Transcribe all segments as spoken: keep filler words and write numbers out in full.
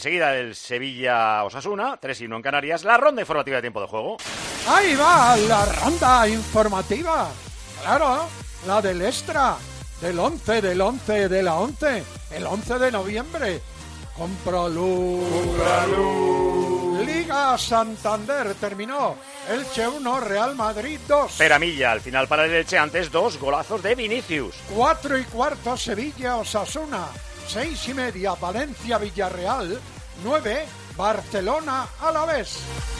Seguida el Sevilla-Osasuna, tres y uno en Canarias, la ronda informativa de tiempo de juego. Ahí va la ronda informativa. Claro, la del extra, del once, del once, de la once, el once de noviembre. Compraluz. Compraluz. Liga Santander terminó. Elche uno, Real Madrid dos. Peramilla, al final para el Elche, antes dos golazos de Vinicius. Cuatro y cuarto, Sevilla-Osasuna. Seis y media, Valencia-Villarreal. Nueve, Barcelona-Alavés.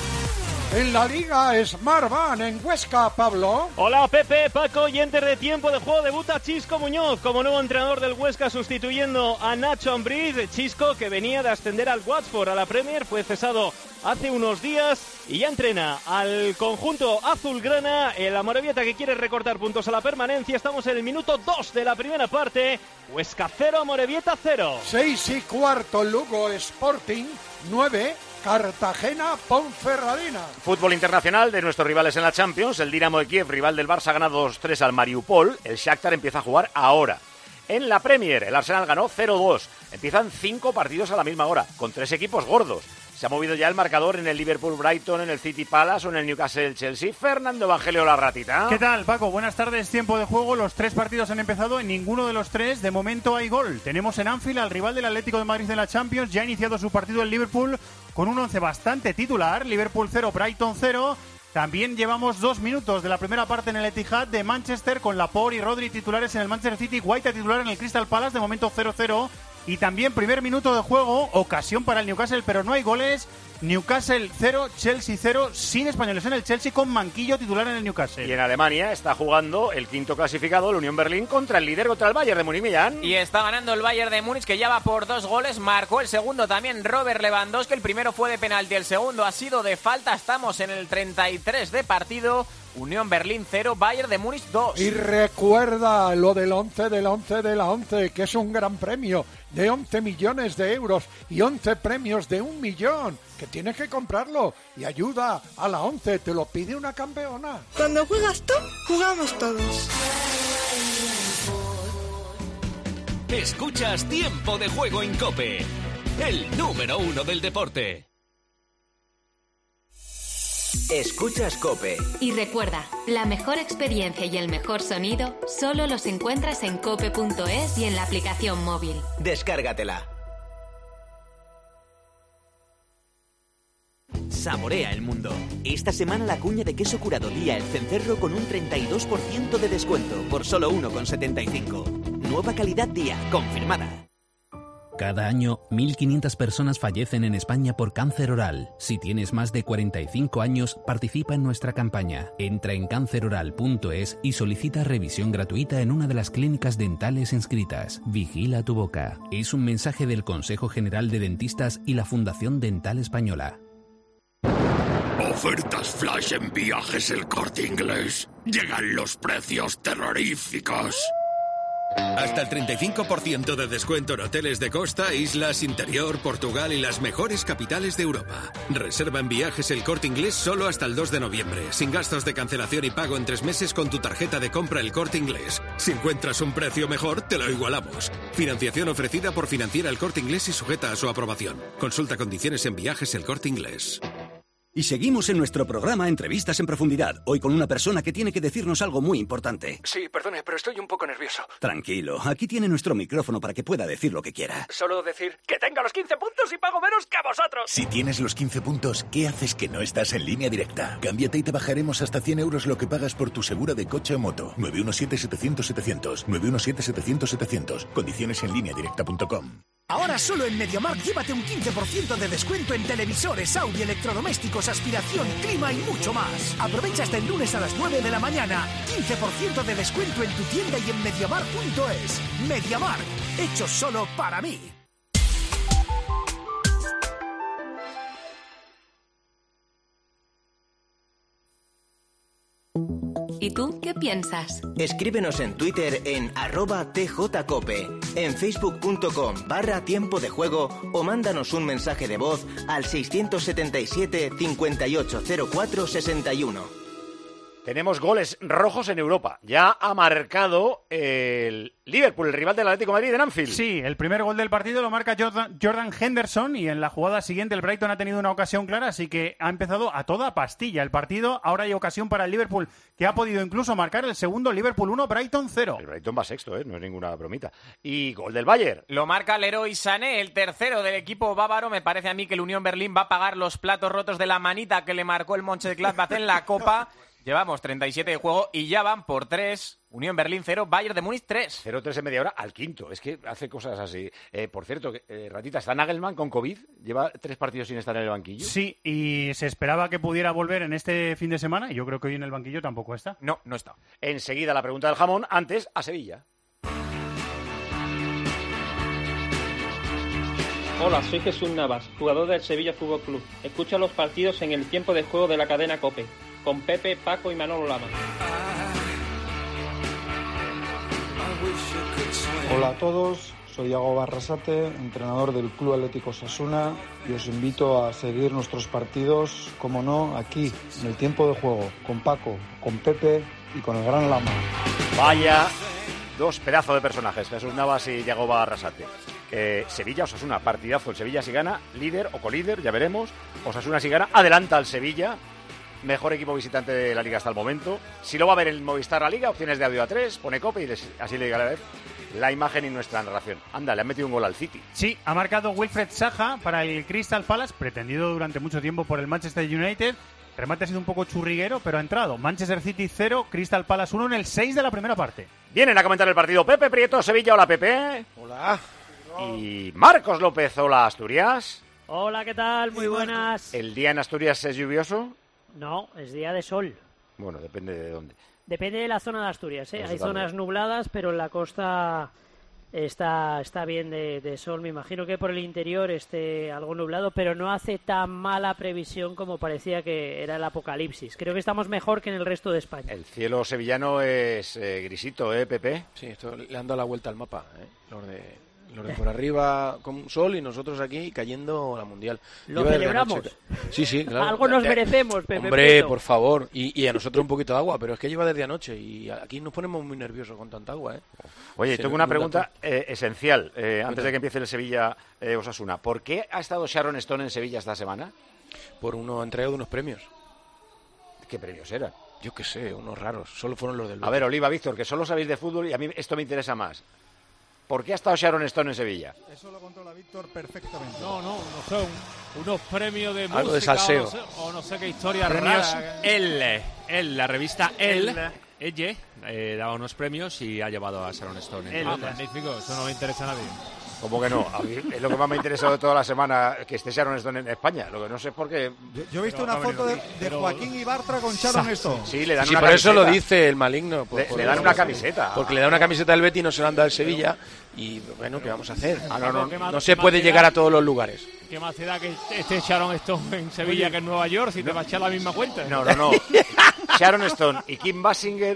En la Liga Smartbank en Huesca, Pablo. Hola Pepe, Paco y enter de tiempo de juego debuta Chisco Muñoz como nuevo entrenador del Huesca sustituyendo a Nacho Ambriz. Chisco, que venía de ascender al Watford a la Premier, fue cesado hace unos días y ya entrena al conjunto azulgrana. El Amorebieta, que quiere recortar puntos a la permanencia. Estamos en el minuto dos de la primera parte. Huesca cero, Amorebieta cero. Seis y cuarto, Lugo Sporting. Nueve, Cartagena Ponferradina. Fútbol internacional de nuestros rivales en la Champions. El Dinamo de Kiev, rival del Barça, gana dos tres al Mariupol. El Shakhtar empieza a jugar ahora. En la Premier, el Arsenal ganó cero dos. Empiezan cinco partidos a la misma hora, con tres equipos gordos. Se ha movido ya el marcador en el Liverpool-Brighton, en el City Palace o en el Newcastle-Chelsea. Fernando Evangelio, la ratita. ¿Qué tal, Paco? Buenas tardes, tiempo de juego. Los tres partidos han empezado, en ninguno de los tres de momento hay gol. Tenemos en Anfield al rival del Atlético de Madrid de la Champions. Ya ha iniciado su partido el Liverpool con un once bastante titular. Liverpool cero, Brighton cero. También llevamos dos minutos de la primera parte en el Etihad de Manchester, con Laporte y Rodri titulares en el Manchester City, White titular en el Crystal Palace, de momento cero cero. Y también primer minuto de juego, ocasión para el Newcastle, pero no hay goles. Newcastle cero, Chelsea cero, sin españoles en el Chelsea, con Manquillo titular en el Newcastle. Y en Alemania está jugando el quinto clasificado, el Unión Berlín, contra el líder, contra el Bayern de Múnich, Millán. Y está ganando el Bayern de Múnich, que ya va por dos goles. Marcó el segundo también Robert Lewandowski. El primero fue de penalti, el segundo ha sido de falta. Estamos en el treinta y tres de partido. Unión Berlín cero, Bayern de Múnich dos. Y recuerda lo del once, del once, de la once, que es un gran premio de once millones de euros y once premios de un millón, que tienes que comprarlo. Y ayuda a la once, te lo pide una campeona. Cuando juegas tú, jugamos todos. Escuchas Tiempo de Juego en COPE, el número uno del deporte. Escuchas COPE. Y recuerda, la mejor experiencia y el mejor sonido solo los encuentras en cope punto es y en la aplicación móvil. Descárgatela. Saborea el mundo. Esta semana la cuña de queso curado Día El Cencerro con un treinta y dos por ciento de descuento por solo uno con setenta y cinco. Nueva calidad Día, confirmada. Cada año, mil quinientas personas fallecen en España por cáncer oral. Si tienes más de cuarenta y cinco años, participa en nuestra campaña. Entra en cáncer oral punto es y solicita revisión gratuita en una de las clínicas dentales inscritas. Vigila tu boca. Es un mensaje del Consejo General de Dentistas y la Fundación Dental Española. Ofertas flash en Viajes El Corte Inglés. Llegan los precios terroríficos. Hasta el treinta y cinco por ciento de descuento en hoteles de costa, islas, interior, Portugal y las mejores capitales de Europa. Reserva en Viajes El Corte Inglés solo hasta el dos de noviembre, sin gastos de cancelación y pago en tres meses con tu tarjeta de compra El Corte Inglés. Si encuentras un precio mejor, te lo igualamos. Financiación ofrecida por Financiera El Corte Inglés y sujeta a su aprobación. Consulta condiciones en Viajes El Corte Inglés. Y seguimos en nuestro programa Entrevistas en Profundidad, hoy con una persona que tiene que decirnos algo muy importante. Sí, perdone, pero estoy un poco nervioso. Tranquilo, aquí tiene nuestro micrófono para que pueda decir lo que quiera. Solo decir que tenga los quince puntos y pago menos que vosotros. Si tienes los quince puntos, ¿qué haces que no estás en Línea Directa? Cámbiate y te bajaremos hasta cien euros lo que pagas por tu segura de coche o moto. nueve uno siete, setecientos, setecientos. nueve uno siete, setecientos, setecientos. Condiciones en línea directa punto com. Ahora solo en MediaMarkt llévate un quince por ciento de descuento en televisores, audio, electrodomésticos, aspiración, clima y mucho más. Aprovecha hasta el lunes a las nueve de la mañana. quince por ciento de descuento en tu tienda y en MediaMarkt punto es. MediaMarkt, hecho solo para mí. ¿Y tú qué piensas? Escríbenos en Twitter en arroba tjcope, en facebook punto com barra tiempo de juego o mándanos un mensaje de voz al seiscientos setenta y siete, cincuenta y ocho, cero cuatro, sesenta y uno. Tenemos goles rojos en Europa. Ya ha marcado el Liverpool, el rival del Atlético de Madrid en Anfield. Sí, el primer gol del partido lo marca Jordan, Jordan Henderson y en la jugada siguiente el Brighton ha tenido una ocasión clara, así que ha empezado a toda pastilla el partido. Ahora hay ocasión para el Liverpool, que ha podido incluso marcar el segundo. Liverpool uno, Brighton cero. El Brighton va sexto, ¿eh? No es ninguna bromita. Y gol del Bayern. Lo marca Leroy Sané, el tercero del equipo bávaro. Me parece a mí que el Unión Berlín va a pagar los platos rotos de la manita que le marcó el Mönchengladbach en la Copa. Llevamos treinta y siete de juego y ya van por tres. Unión Berlín cero, Bayern de Múnich tres. cero tres en media hora al quinto. Es que hace cosas así. Eh, por cierto, eh, Ratita, ¿está Nagelmann con COVID? ¿Lleva tres partidos sin estar en el banquillo? Sí, y se esperaba que pudiera volver en este fin de semana y yo creo que hoy en el banquillo tampoco está. No, no está. Enseguida la pregunta del jamón, antes a Sevilla. Hola, soy Jesús Navas, jugador del Sevilla Fútbol Club. Escucha los partidos en el tiempo de juego de la cadena COPE, con Pepe, Paco y Manolo Lama. Hola a todos, soy Iago Barrasate, entrenador del Club Atlético Osasuna, y os invito a seguir nuestros partidos, como no, aquí, en el tiempo de juego, con Paco, con Pepe y con el Gran Lama. Vaya, dos pedazos de personajes, Jesús Navas y Iago Barrasate. Eh, Sevilla, Osasuna, partidazo. El Sevilla si gana, líder o colíder, ya veremos. Osasuna si gana, adelanta al Sevilla. Mejor equipo visitante de la Liga hasta el momento. Si lo va a ver el Movistar la Liga, opciones de audio a tres, pone COPE y les, así le diga a la vez la imagen y nuestra narración. Anda, le han metido un gol al City. Sí, ha marcado Wilfred Zaha para el Crystal Palace, pretendido durante mucho tiempo por el Manchester United. Remate ha sido un poco churriguero, pero ha entrado. Manchester City cero, Crystal Palace uno en el seis de la primera parte. Vienen a comentar el partido Pepe Prieto, Sevilla. Hola, Pepe. Hola. Y Marcos López, hola, Asturias. Hola, ¿qué tal? Muy buenas. ¿El día en Asturias es lluvioso? No, es día de sol. Bueno, depende de dónde. Depende de la zona de Asturias, ¿eh? Eso Hay también. zonas nubladas, pero en la costa está, está bien de, de sol. Me imagino que por el interior esté algo nublado, pero no hace tan mala previsión como parecía que era el apocalipsis. Creo que estamos mejor que en el resto de España. El cielo sevillano es eh, grisito, ¿eh, Pepe? Sí, esto le han dado la vuelta al mapa, ¿eh? Los de... Los de por arriba con sol y nosotros aquí cayendo la mundial. ¿Lo celebramos? Sí, sí, claro. Algo nos merecemos, Pepe. Hombre, Prieto. por favor. Y, y a nosotros un poquito de agua, pero es que lleva desde anoche y aquí nos ponemos muy nerviosos con tanta agua, ¿eh? Oye, Se tengo una pregunta eh, esencial eh, antes de que empiece el Sevilla eh, Osasuna. ¿Por qué ha estado Sharon Stone en Sevilla esta semana? Por uno entrega de unos premios. ¿Qué premios eran? Yo qué sé, unos raros. Solo fueron los del Betis. A ver, Oliva, Víctor, que solo sabéis de fútbol y a mí esto me interesa más. ¿Por qué ha estado Sharon Stone en Sevilla? Eso lo controla Víctor perfectamente. No, no, no sé, un, unos premios de Algo música de salseo. O, no sé, o no sé qué historia Premios rara. él, él, la revista él, Él. ella, eh, daba unos premios y ha llevado a Sharon Stone. Ah, magnífico, eso no me interesa a nadie. ¿Cómo que no? A mí es lo que más me ha interesado de toda la semana, que esté Sharon Stone en España. Lo que no sé es por qué... Yo, yo he visto una foto de, de Joaquín Ibartra con Sharon Stone. Sí, le dan Sí, una por camiseta. eso lo dice el maligno. Por, Le- por le dan eso. una camiseta. Porque le da una camiseta del Betis y no se la han dado al Sevilla. Y bueno, ¿qué vamos a hacer? Ah, no, no, ¿Qué No más- se qué puede más llegar da- a todos los lugares. ¿Qué más te da que esté Sharon Stone en Sevilla Oye, que en Nueva York si te va a echar la misma cuenta? No, no, no. Sharon Stone y Kim Basinger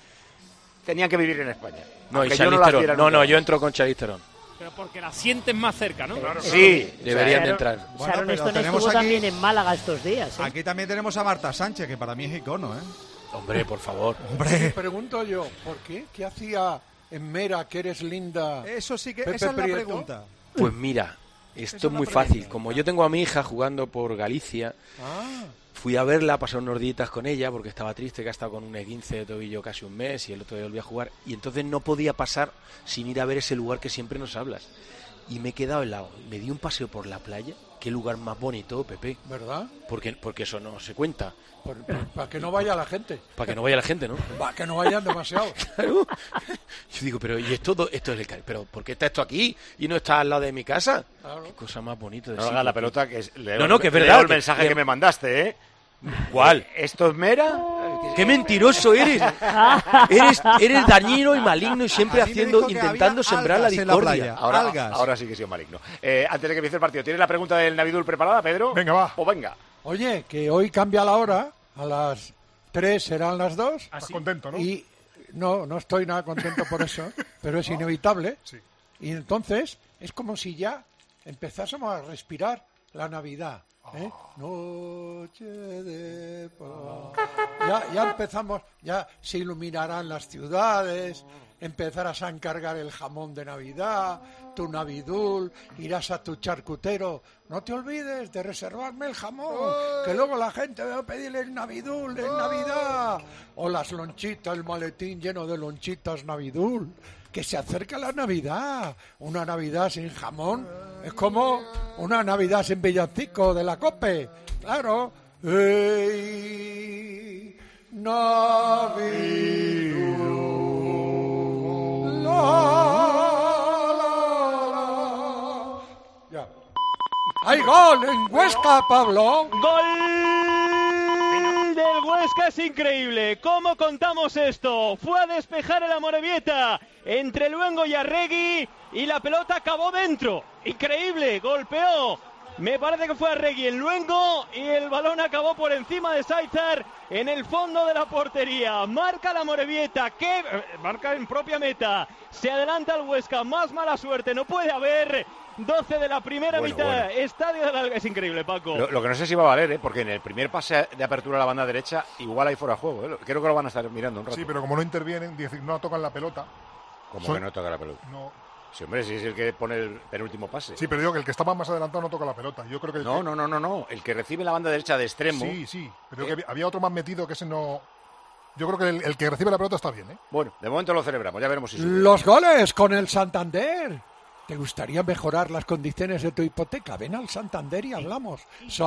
tenían que vivir en España. No, y Aunque yo no Charlize las Theron. viera No, nunca. no, yo entro con Charlize Theron. Pero porque la sienten más cerca, ¿no? Sí, Deberían de Sharon- entrar. Bueno, Sharon pero Stone tenemos estuvo aquí- también en Málaga estos días, ¿eh? Aquí también tenemos a Marta Sánchez, que para mí es icono, ¿eh? Hombre, por favor. Me pregunto yo, ¿por qué? ¿Qué hacía en Mera, que eres linda? Eso sí que, Pepe esa es la Prieto? pregunta. Pues mira, esto Esa es es muy la fácil. pregunta. Como yo tengo a mi hija jugando por Galicia, Ah, fui a verla, pasar unos días con ella porque estaba triste, que ha estado con un esguince de tobillo casi un mes y el otro día volví a jugar. Y entonces no podía pasar sin ir a ver ese lugar que siempre nos hablas. Y me he quedado helado. Me di un paseo por la playa. Qué lugar más bonito, Pepe. ¿verdad? Porque, porque eso no se cuenta. Por- por- para que no vaya la gente. Para que no vaya la gente, ¿no? Para que no vayan demasiado. Claro. Yo digo, pero ¿y esto, esto es el Caribe? ¿Pero por qué está esto aquí y no está al lado de mi casa? Claro. Qué cosa más bonita de No sitio, hagas la tío. pelota, que es, leo, No, no, que es leo verdad, el que- mensaje que- que me mandaste, ¿eh? ¿Cuál? ¿Esto es Mera? ¡Qué mentiroso eres! eres! Eres dañino y maligno y siempre A mí me haciendo, dijo que intentando había sembrar la algas en la discordia. playa. Ahora, Algas. ahora sí que he sido maligno. Eh, antes de que empiece el partido, ¿tienes la pregunta del Navidul preparada, Pedro? Venga, va. Pues venga. Oye, que hoy cambia la hora, a las tres serán las dos. Estás contento, ¿no? Y no, no estoy nada contento por eso, pero es inevitable. Sí. Y entonces es como si ya empezásemos a respirar la Navidad. ¿eh? Noche de paz. Ya, ya empezamos, ya se iluminarán las ciudades, empezarás a encargar el jamón de Navidad, tu Navidul, irás a tu charcutero. No te olvides de reservarme el jamón, que luego la gente va a pedir el Navidul en Navidad. O las lonchitas, el maletín lleno de lonchitas Navidul. Que se acerca la Navidad. Una Navidad sin jamón es como una Navidad sin villancico de la COPE. Claro. ¡Ey! Navidad. La, la, la. Ya. ¡Hay gol en Huesca, Pablo! ¡Gol del Huesca! Es increíble. ¿Cómo contamos esto? Fue a despejar el Amorebieta entre Luengo y Arregui y la pelota acabó dentro. Increíble, golpeó. Me parece que fue Arregui en Luengo y el balón acabó por encima de Sáizar en el fondo de la portería. Marca la Amorebieta, que marca en propia meta. Se adelanta el Huesca, más mala suerte no puede haber. doce de la primera bueno, mitad, bueno. Estadio de la... Es increíble, Paco. Lo, lo que no sé si va a valer, ¿eh? Porque en el primer pase de apertura a la banda derecha igual hay fuera de juego. ¿eh? Creo que lo van a estar mirando un rato. Sí, pero como no intervienen, no tocan la pelota. ¿Cómo Soy... que no toca la pelota? No. Sí, hombre, sí es el que pone el penúltimo pase. Sí, pero digo que el que estaba más adelantado no toca la pelota. Yo creo que el No, que... no, no, no, no. El que recibe la banda derecha de extremo. Sí, sí. Pero que había, había otro más metido que ese no... Yo creo que el, el que recibe la pelota está bien, ¿eh? Bueno, de momento lo celebramos. Ya veremos si sube. Los goles con el Santander. ¿Te gustaría mejorar las condiciones de tu hipoteca? Ven al Santander y hablamos.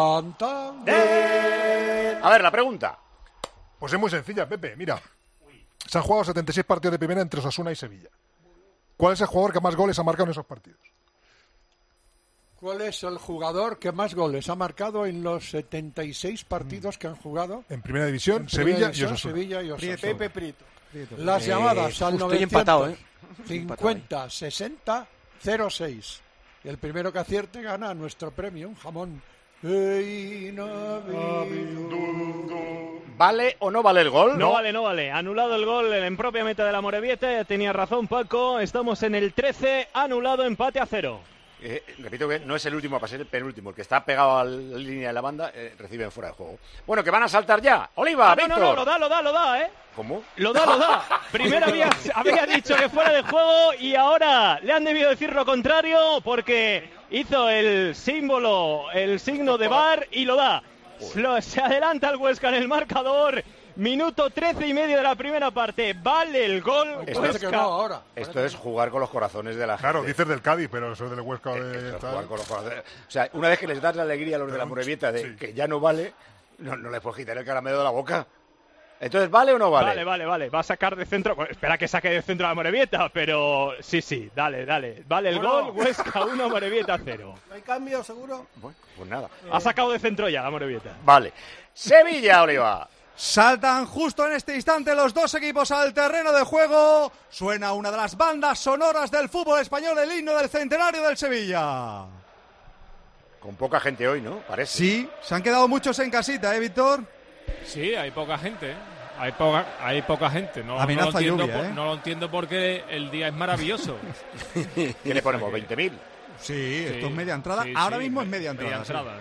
Santander. A ver, la pregunta. Pues es muy sencilla, Pepe. Mira, se han jugado setenta y seis partidos de primera entre Osasuna y Sevilla. ¿Cuál es el jugador que más goles ha marcado en esos partidos? ¿Cuál es el jugador que más goles ha marcado en los setenta y seis partidos que han jugado? En Primera División, en Sevilla, primera y división, Osasuna. Sevilla y Osasuna. Pepe Prieto. Las Eh, llamadas al estoy empatado, ¿eh? cincuenta, sesenta, cero seis. Y el primero que acierte gana nuestro premio, un jamón. Ey, ¿Vale o no vale el gol? No, no vale, no vale. Anulado el gol en propia meta de la Amorebieta. Ya tenía razón Paco. Estamos en el trece. Anulado, empate a cero. Eh, repito que no es el último pase, es el penúltimo. El que está pegado a la línea de la banda eh, reciben fuera de juego. Bueno, que van a saltar ya. Oliva, Ah, no, Víctor. no, no, lo da, lo da, lo da, ¿eh? ¿Cómo? Lo da, lo da. Primero había, había dicho que fuera de juego y ahora le han debido decir lo contrario porque hizo el símbolo, el signo de V A R y lo da. Lo- se adelanta el Huesca en el marcador. Minuto trece y medio de la primera parte. Vale el gol. Esto, Huesca. esto es jugar con los corazones de la gente. Claro, dices del Cádiz, pero eso es del Huesca de... Esto es tal. jugar con los corazones. O sea, una vez que les das la alegría a los de la Morevieta de que ya no vale, no, no les puedes quitar el caramelo de la boca. Entonces, ¿vale o no vale? Vale, vale, vale. Va a sacar de centro. Bueno, espera que saque de centro a la Morevieta, pero sí, sí, dale, dale. Vale el Bueno. gol. Huesca uno, Morevieta cero. ¿No hay cambio, seguro? Bueno, pues nada. Ha sacado de centro ya la Morevieta. Vale. Sevilla, Oliva. Saltan justo en este instante los dos equipos al terreno de juego. Suena una de las bandas sonoras del fútbol español, el himno del centenario del Sevilla. Con poca gente hoy, ¿no? Parece. Sí, se han quedado muchos en casita, ¿eh, Víctor? Sí, hay poca gente. ¿eh? Hay poca, hay poca gente. No, Amenaza no, lo entiendo lluvia, por- ¿eh? no lo entiendo porque el día es maravilloso. ¿Qué le ponemos? ¿veinte mil? Sí, esto es media entrada. Ahora mismo es media entrada. sí. entrada.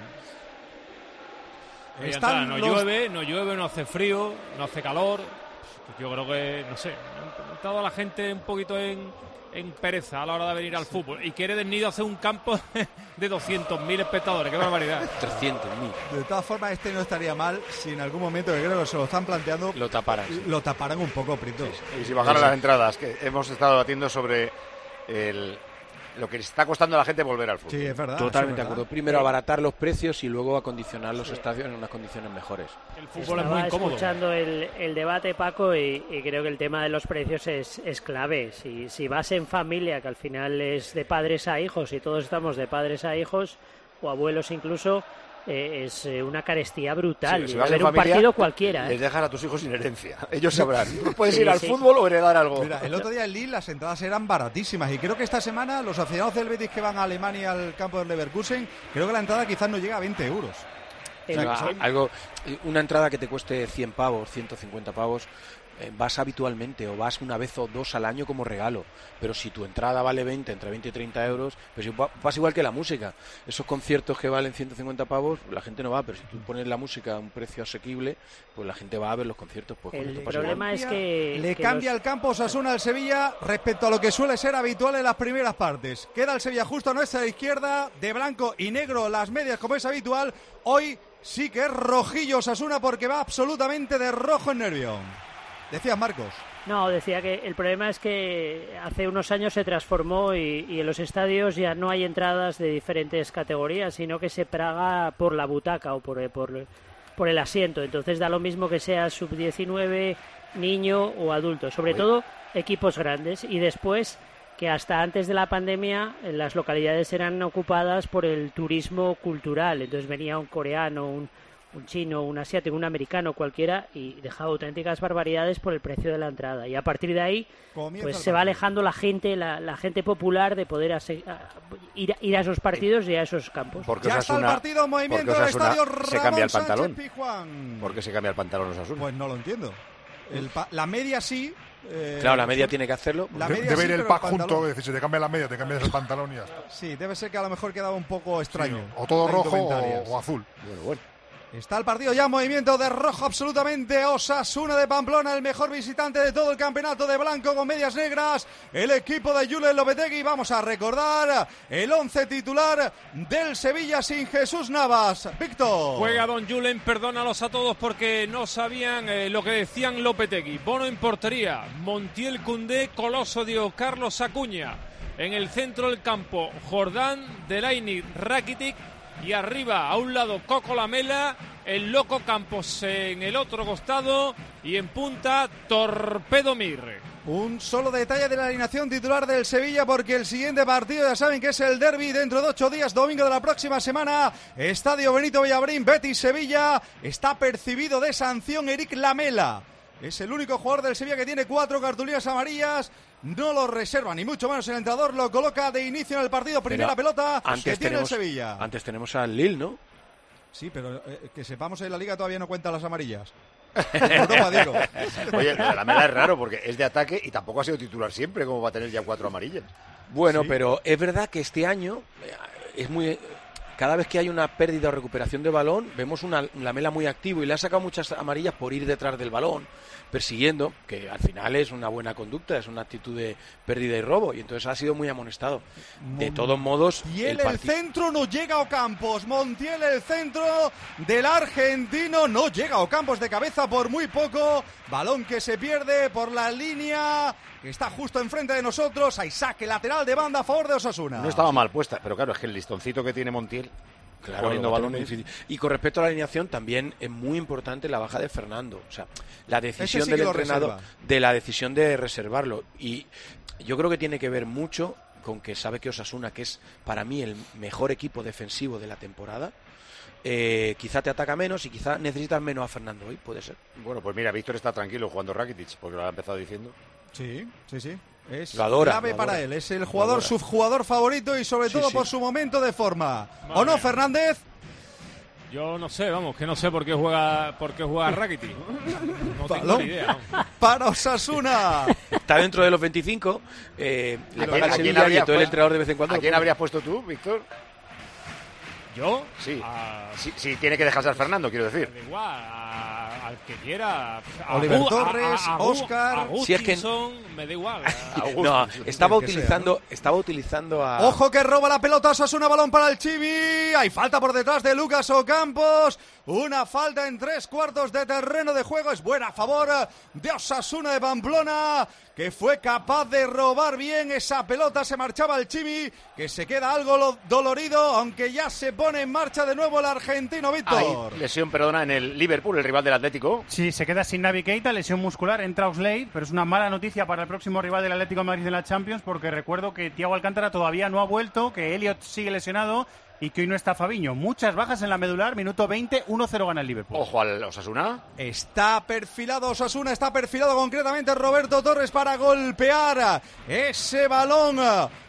Media Están entrada. No los- llueve, no llueve, no hace frío, no hace calor. Yo creo que, no sé, ha estado la gente un poquito en, en pereza a la hora de venir al fútbol. Y quiere Desnido hacer un campo de doscientos mil espectadores. ¡Qué barbaridad! trescientos mil. De todas formas, este no estaría mal si en algún momento, que creo que se lo están planteando, Lo taparan. sí. lo taparan un poco, Prito. Y si bajaran las entradas, que hemos estado debatiendo sobre el, lo que está costando a la gente volver al fútbol. Sí, es verdad. Totalmente de eso es acuerdo. Primero abaratar los precios y luego acondicionar los estadios en unas condiciones mejores. El fútbol es Estaba muy incómodo. escuchando el, el debate, Paco, y, y creo que el tema de los precios es, es clave. Si, si vas en familia, que al final es de padres a hijos, y todos estamos de padres a hijos, o abuelos incluso, eh, es eh, una carestía brutal. Sí, si Y vas ver en un familia, partido cualquiera. les ¿eh? dejas a tus hijos sin herencia. Ellos sabrán. Puedes Sí, ir al sí. fútbol o heredar algo. Mira, el otro día en Lille las entradas eran baratísimas y creo que esta semana los aficionados del Betis que van a Alemania al campo del Leverkusen, creo que la entrada quizás no llega a veinte euros. El- O sea, el- algo, una entrada que te cueste cien pavos, ciento cincuenta pavos, eh, vas habitualmente o vas una vez o dos al año como regalo, pero si tu entrada vale veinte, entre veinte y treinta euros, pues pasa igual que la música. Esos conciertos que valen ciento cincuenta pavos, la gente no va, pero si tú pones la música a un precio asequible, pues la gente va a ver los conciertos. Pues el problema es que... Le que cambia los... el campo Osasuna al Sevilla respecto a lo que suele ser habitual en las primeras partes. Queda el Sevilla justo a nuestra izquierda, de blanco y negro las medias como es habitual. Hoy sí que es rojillo Osasuna porque va absolutamente de rojo en Nervión. Decías, Marcos. No, decía que el problema es que hace unos años se transformó y, y en los estadios ya no hay entradas de diferentes categorías, sino que se paga por la butaca o por, por, por el asiento. Entonces da lo mismo que sea sub diecinueve, niño o adulto. Sobre Oye. todo equipos grandes. Y después que hasta antes de la pandemia las localidades eran ocupadas por el turismo cultural. Entonces venía un coreano, un... un chino, un asiático, un americano, cualquiera, y dejaba auténticas barbaridades por el precio de la entrada. Y a partir de ahí, Comienza pues se va alejando la gente, la, la gente popular de poder ase, a, ir, ir a esos partidos y a esos campos. Porque ya Osasuna, está el partido, movimiento del estadio se cambia el pantalón. Pizjuán. ¿Por qué se cambia el pantalón Osasuna? Pues no lo entiendo. El pa la media sí. Eh, claro, la media tiene que hacerlo. La media debe sí, ir el pack el junto, es decir, si te cambias la media, te cambias el pantalón y ya está. Sí, debe ser que a lo mejor quedaba un poco extraño. Sí, o todo rojo o, o azul. Bueno, bueno. Está el partido ya en movimiento de rojo absolutamente. Osasuna de Pamplona, el mejor visitante de todo el campeonato, de blanco con medias negras. El equipo de Julen Lopetegui. Vamos a recordar el once titular del Sevilla sin Jesús Navas. Víctor. Juega don Julen, perdónalos a todos porque no sabían eh, lo que decían Lopetegui. Bono en portería, Montiel, Koundé, Coloso, Dio, Carlos Acuña. En el centro del campo, Jordán, Delaney, Rakitic. Y arriba, a un lado, Coco Lamela, el Loco Campos en el otro costado y en punta, Torpedo Mir. Un solo detalle de la alineación titular del Sevilla porque el siguiente partido ya saben que es el derbi dentro de ocho días, domingo de la próxima semana, Estadio Benito Villamarín, Betis-Sevilla. Está percibido de sanción Eric Lamela. Es el único jugador del Sevilla que tiene cuatro cartulinas amarillas. No lo reserva, ni mucho menos el entrenador lo coloca de inicio en el partido. Primera pero pelota antes que tiene tenemos, el Sevilla. Antes tenemos al Lille, ¿no? Sí, pero eh, que sepamos en la Liga todavía no cuentan las amarillas. Europa, digo. Oye, la Lamela es raro porque es de ataque y tampoco ha sido titular siempre, como va a tener ya cuatro amarillas. Bueno, sí. Pero es verdad que este año es muy... Cada vez que hay una pérdida o recuperación de balón, vemos una Lamela muy activo y le ha sacado muchas amarillas por ir detrás del balón, persiguiendo, que al final es una buena conducta, es una actitud de pérdida y robo, y entonces ha sido muy amonestado. De todos modos... Montiel el, el centro, no llega a Ocampos. Montiel el centro del argentino, no llega a Ocampos de cabeza por muy poco. Balón que se pierde por la línea que está justo enfrente de nosotros. Hay saque lateral de banda a favor de Osasuna. No estaba mal puesta, pero claro, es que el listoncito que tiene Montiel... Claro, poniendo balones. Y con respecto a la alineación también es muy importante la baja de Fernando, o sea, la decisión sí del entrenador de la decisión de reservarlo, y yo creo que tiene que ver mucho con que sabe que Osasuna, que es para mí el mejor equipo defensivo de la temporada, eh, quizá te ataca menos y quizá necesitas menos a Fernando hoy, puede ser. Bueno, pues mira, Víctor está tranquilo jugando Rakitic, porque lo ha empezado diciendo. Sí, sí, sí. Es lo adora, clave lo para adora. él, es el jugador, subjugador favorito y sobre sí, todo sí. por su momento de forma. Madre ¿O no, Fernández? Yo no sé, vamos, que no sé por qué juega por qué juega Rakitic. No tengo ni idea. ¿No? Para Osasuna. Está dentro de los veinticinco. Eh, le paga el ¿A Sevilla y todo el pues, entrenador de vez en cuando. ¿A quién habrías puesto tú, Víctor? ¿Yo? Sí. A... Sí, sí, tiene que dejarse al Fernando, quiero decir. Da igual, a, al que quiera. A Oliver Gu, Torres, a, a, a, Oscar. A si es que me da igual. No, estaba utilizando, sea, ¿no? estaba utilizando a. Ojo que roba la pelota Osasuna, balón para el Chivi. Hay falta por detrás de Lucas Ocampos. Una falta en tres cuartos de terreno de juego. Es buena a favor de Osasuna de Pamplona, que fue capaz de robar bien esa pelota. Se marchaba el Chivi, que se queda algo dolorido, aunque ya se pone en marcha de nuevo el argentino, Víctor. Hay lesión, perdona, en el Liverpool, el rival del Atlético. Sí, se queda sin Naby Keita, lesión muscular, entra Oxlade, pero es una mala noticia para el próximo rival del Atlético de Madrid en la Champions, porque recuerdo que Thiago Alcántara todavía no ha vuelto, que Elliot sigue lesionado y que hoy no está Fabinho. Muchas bajas en la medular, minuto veinte, uno cero gana el Liverpool. Ojo al Osasuna. Está perfilado Osasuna, está perfilado concretamente Roberto Torres para golpear ese balón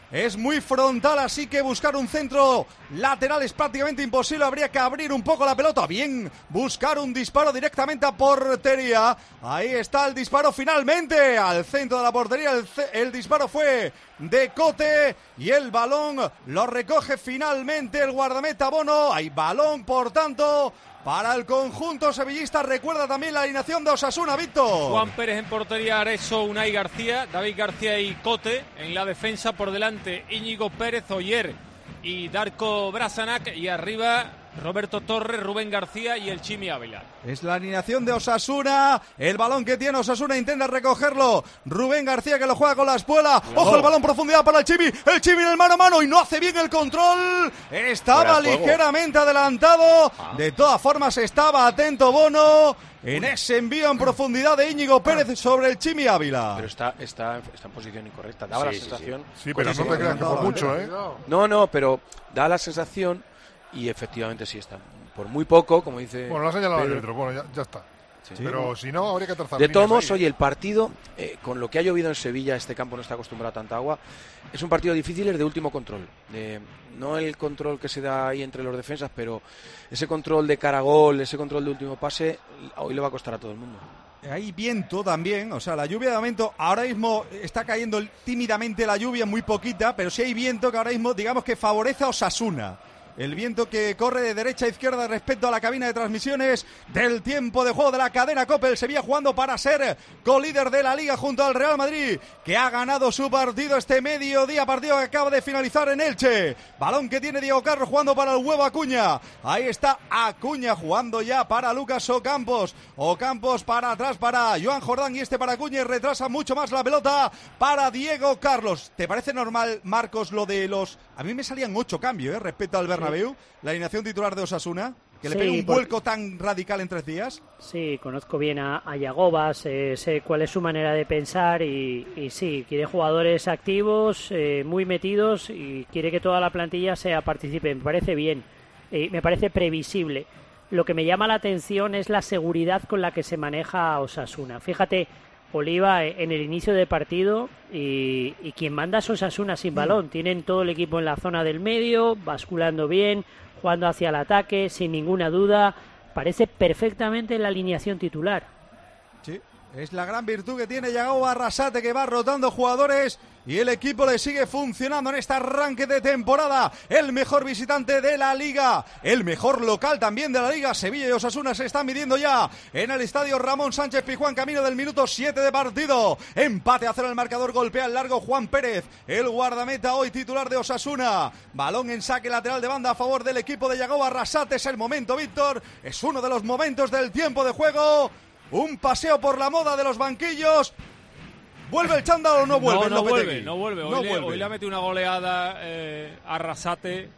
es muy frontal, así que buscar un centro lateral es prácticamente imposible. Habría que abrir un poco la pelota. Bien, buscar un disparo directamente a portería. Ahí está el disparo finalmente al centro de la portería. El, el disparo fue de Cote y el balón lo recoge finalmente el guardameta Bono. Hay balón, por tanto, para el conjunto sevillista. Recuerda también la alineación de Osasuna, Víctor. Juan Pérez en portería, Areso, Unai García, David García y Cote. En la defensa por delante Íñigo Pérez, Oyer y Darko Brasanac. Y arriba Roberto Torres, Rubén García y el Chimi Ávila. Es la alineación de Osasuna. El balón que tiene Osasuna, intenta recogerlo Rubén García, que lo juega con la espuela. Ojo, el balón profundidad para el Chimi. El Chimi en el mano a mano y no hace bien el control. Estaba ligeramente adelantado. Ah. De todas formas estaba atento Bono en ese envío en profundidad de Íñigo Pérez sobre el Chimi Ávila. Pero está, está, está en posición incorrecta. Daba sí, la sensación. Sí, sí. sí pero no te creas que por mucho, ¿eh? No, no, pero da la sensación. Y efectivamente sí está. Por muy poco, como dice. Bueno, lo ha señalado el árbitro, bueno, ya, ya está. Sí. Pero si no, habría que trazar. De todos modos, oye, el partido, eh, con lo que ha llovido en Sevilla, este campo no está acostumbrado a tanta agua. Es un partido difícil, es de último control. De, no el control que se da ahí entre los defensas, pero ese control de cara a gol, ese control de último pase, hoy le va a costar a todo el mundo. Hay viento también, o sea, la lluvia de momento, ahora mismo está cayendo tímidamente la lluvia, muy poquita, pero sí hay viento que ahora mismo, digamos que favorece a Osasuna. El viento que corre de derecha a izquierda respecto a la cabina de transmisiones del tiempo de juego de la cadena COPE. El Sevilla jugando para ser colíder de la Liga junto al Real Madrid, que ha ganado su partido este mediodía, partido que acaba de finalizar en Elche. Balón que tiene Diego Carlos jugando para el huevo Acuña. Ahí está Acuña jugando ya para Lucas Ocampos. Ocampos para atrás para Joan Jordán y este para Acuña, y retrasa mucho más la pelota para Diego Carlos. ¿Te parece normal, Marcos, lo de los... A mí me salían ocho cambios, ¿eh? Respecto al Bernabéu, la alineación titular de Osasuna, que le sí, pega un porque... vuelco tan radical en tres días. Sí, conozco bien a, a Yagobas, eh, sé cuál es su manera de pensar y, y sí, quiere jugadores activos, eh, muy metidos, y quiere que toda la plantilla sea participe. Me parece bien, eh, me parece previsible. Lo que me llama la atención es la seguridad con la que se maneja Osasuna. Fíjate, Oliva en el inicio del partido y, y quien manda es Osasuna sin balón. Tienen todo el equipo en la zona del medio, basculando bien, jugando hacia el ataque, sin ninguna duda. Parece perfectamente la alineación titular. Sí, es la gran virtud que tiene Yago Arrasate, que va rotando jugadores y el equipo le sigue funcionando en este arranque de temporada. El mejor visitante de la Liga, el mejor local también de la Liga. Sevilla y Osasuna se están midiendo ya en el estadio Ramón Sánchez Pizjuán, camino del minuto siete de partido. Empate a cero el marcador, golpea el largo Juan Pérez, el guardameta hoy titular de Osasuna. Balón en saque lateral de banda a favor del equipo de Yago Arrasate. Es el momento, Víctor, es uno de los momentos del tiempo de juego. Un paseo por la moda de los banquillos. ¿Vuelve el chándal o no vuelve? No, no vuelve, no vuelve. Hoy, no le, vuelve. Hoy le ha metido una goleada eh, a Arrasate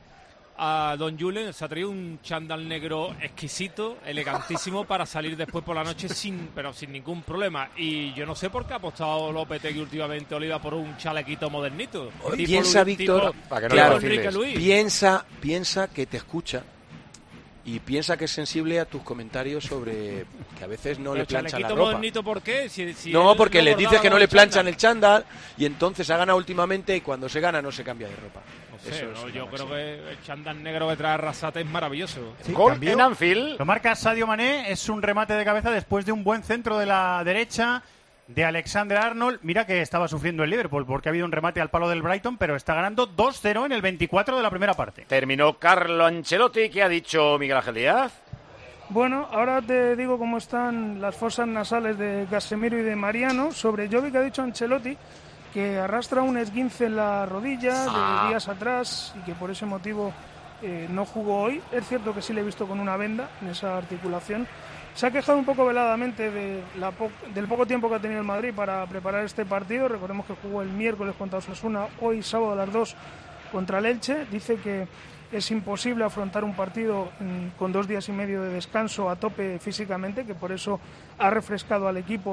a Don Julen. Se ha traído un chándal negro exquisito, elegantísimo, para salir después por la noche sin, pero sin ningún problema. Y yo no sé por qué ha apostado Lopetegui últimamente, Oliva, por un chalequito modernito. Piensa, tipo, Víctor, tipo, para que no claro, lo Enrique Luis. piensa, piensa que te escucha. Y piensa que es sensible a tus comentarios sobre que a veces no le planchan la ropa. Modernito, ¿por qué? Si, si no, porque no les dices que no le planchan chándal. el chándal y entonces ha ganado últimamente y cuando se gana no se cambia de ropa. No sé, Eso no, es yo una creo máxima. que el chándal negro que trae Arrasate es maravilloso. Sí, gol en Anfield. Lo marca Sadio Mané, es un remate de cabeza después de un buen centro de la derecha de Alexander Arnold. Mira que estaba sufriendo el Liverpool porque ha habido un remate al palo del Brighton, pero está ganando dos cero en el veinticuatro de la primera parte. Terminó Carlo Ancelotti. ¿Qué ha dicho Miguel Ángel Díaz? Bueno, ahora te digo cómo están las fosas nasales de Casemiro y de Mariano. Sobre Jovic ha dicho Ancelotti que arrastra un esguince en la rodilla ah. de días atrás y que por ese motivo eh, no jugó hoy. Es cierto que sí le he visto con una venda en esa articulación. Se ha quejado un poco veladamente de la po- del poco tiempo que ha tenido el Madrid para preparar este partido. Recordemos que jugó el miércoles contra Osasuna, hoy sábado a las dos contra el Elche. Dice que es imposible afrontar un partido mm, con dos días y medio de descanso a tope físicamente, que por eso ha refrescado al equipo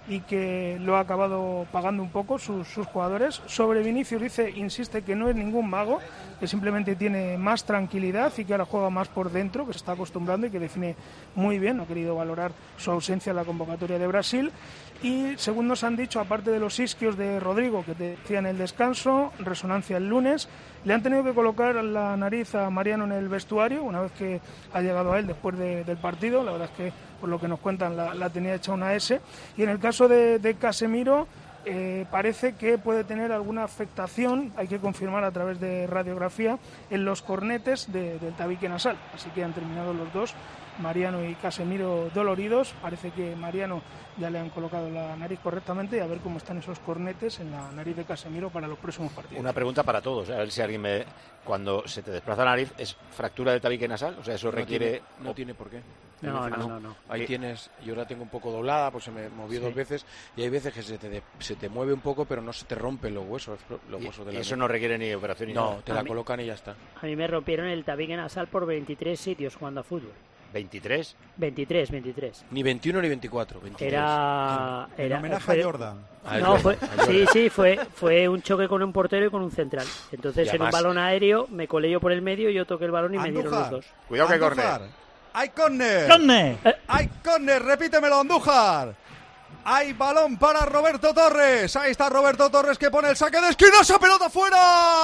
y que lo ha acabado pagando un poco sus, sus jugadores. Sobre Vinicius dice, insiste que no es ningún mago, que simplemente tiene más tranquilidad y que ahora juega más por dentro, que se está acostumbrando y que define muy bien. No ha querido valorar su ausencia en la convocatoria de Brasil. Y según nos han dicho, aparte de los isquios de Rodrigo, que te decía en el descanso, resonancia el lunes, le han tenido que colocar la nariz a Mariano en el vestuario una vez que ha llegado a él después de, del partido. La verdad es que, por lo que nos cuentan, la, la tenía hecha una S. Y en el caso de, de Casemiro, eh, parece que puede tener alguna afectación, hay que confirmar a través de radiografía, en los cornetes de, del tabique nasal. Así que han terminado los dos, Mariano y Casemiro, doloridos. Parece que Mariano ya le han colocado la nariz correctamente, y a ver cómo están esos cornetes en la nariz de Casemiro para los próximos partidos. Una pregunta para todos, a ver si alguien me... Cuando se te desplaza la nariz, ¿es fractura de tabique nasal? O sea, eso no requiere... Tiene, no tiene por qué. No, no, no, no. Ahí tienes, yo la tengo un poco doblada, pues se me movió sí. dos veces, y hay veces que se te, de, se te mueve un poco, pero no se te rompen los huesos. Los y, huesos de y la eso no requiere ni operación ni no, nada. No, te la colocan y ya está. A mí me rompieron el tabique nasal por veintitrés sitios jugando a fútbol. ¿veintitrés? veintitrés, veintitrés. Ni veintiuno ni veinticuatro. veintitrés. Era... En, era en homenaje fue, a Jordan. No, fue, sí, sí, fue, fue un choque con un portero y con un central. Entonces, además, en un balón aéreo, me colé yo por el medio y yo toqué el balón y Andújar, me dieron los dos. Cuidado que córner. ¡Hay córner! ¡Córner! Eh. ¡Hay córner! Repítemelo, Andújar. Hay balón para Roberto Torres. Ahí está Roberto Torres, que pone el saque de esquina. ¡Esa pelota fuera!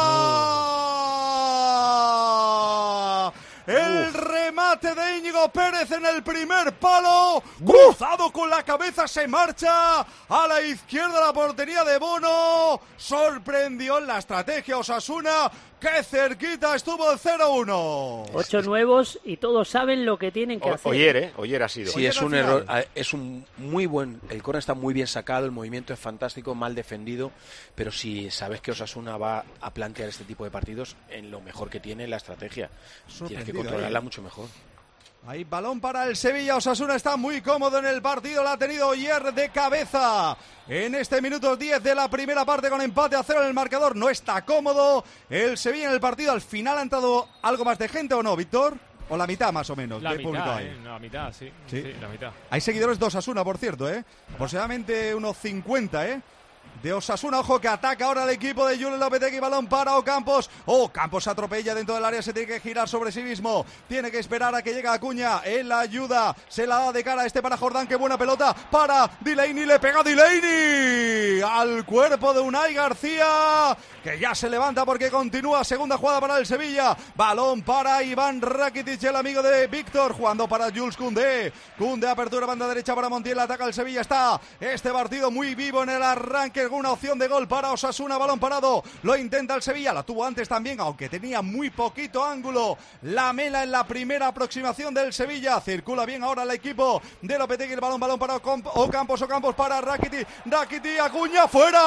Oh. El Uf. remate de Íñigo Pérez en el primer palo. Cruzado con la cabeza, se marcha a la izquierda la portería de Bono. Sorprendió en la estrategia Osasuna. ¡Qué cerquita estuvo el cero uno! Ocho nuevos y todos saben lo que tienen que o, hacer. Oyer, ¿eh? Oyer ha sido. Sí, es un error. Es un muy buen... El córner está muy bien sacado, el movimiento es fantástico, mal defendido, pero si sabes que Osasuna va a plantear este tipo de partidos, en lo mejor que tiene la estrategia. Tienes que controlarla ahí. mucho mejor. Hay balón para el Sevilla. Osasuna está muy cómodo en el partido. La ha tenido Oyer de cabeza en este minuto diez de la primera parte, con empate a cero en el marcador. No está cómodo el Sevilla en el partido. Al final ha entrado algo más de gente, ¿o no, Víctor? O la mitad más o menos la de mitad, público ahí. Eh, la mitad, sí. sí. Sí, la mitad. Hay seguidores de Osasuna, por cierto, ¿eh? Aproximadamente unos cincuenta, ¿eh? De Osasuna, ojo que ataca ahora el equipo de Julen Lopetegui, balón para Ocampos. Ocampos atropella dentro del área, se tiene que girar sobre sí mismo, tiene que esperar a que llegue Acuña en la ayuda, se la da de cara este para Jordán, qué buena pelota para Delaney, le pega Delaney al cuerpo de Unai García, que ya se levanta porque continúa, segunda jugada para el Sevilla, balón para Iván Rakitic, el amigo de Víctor, jugando para Jules Koundé, Koundé apertura banda derecha para Montiel, ataca el Sevilla, está este partido muy vivo en el arranque, una opción de gol para Osasuna, balón parado, lo intenta el Sevilla, la tuvo antes también, aunque tenía muy poquito ángulo, la Mela en la primera aproximación del Sevilla, circula bien ahora el equipo de Lopetegui, el balón, balón para Ocampos, Ocampos para Rakitic, Rakitic, Acuña,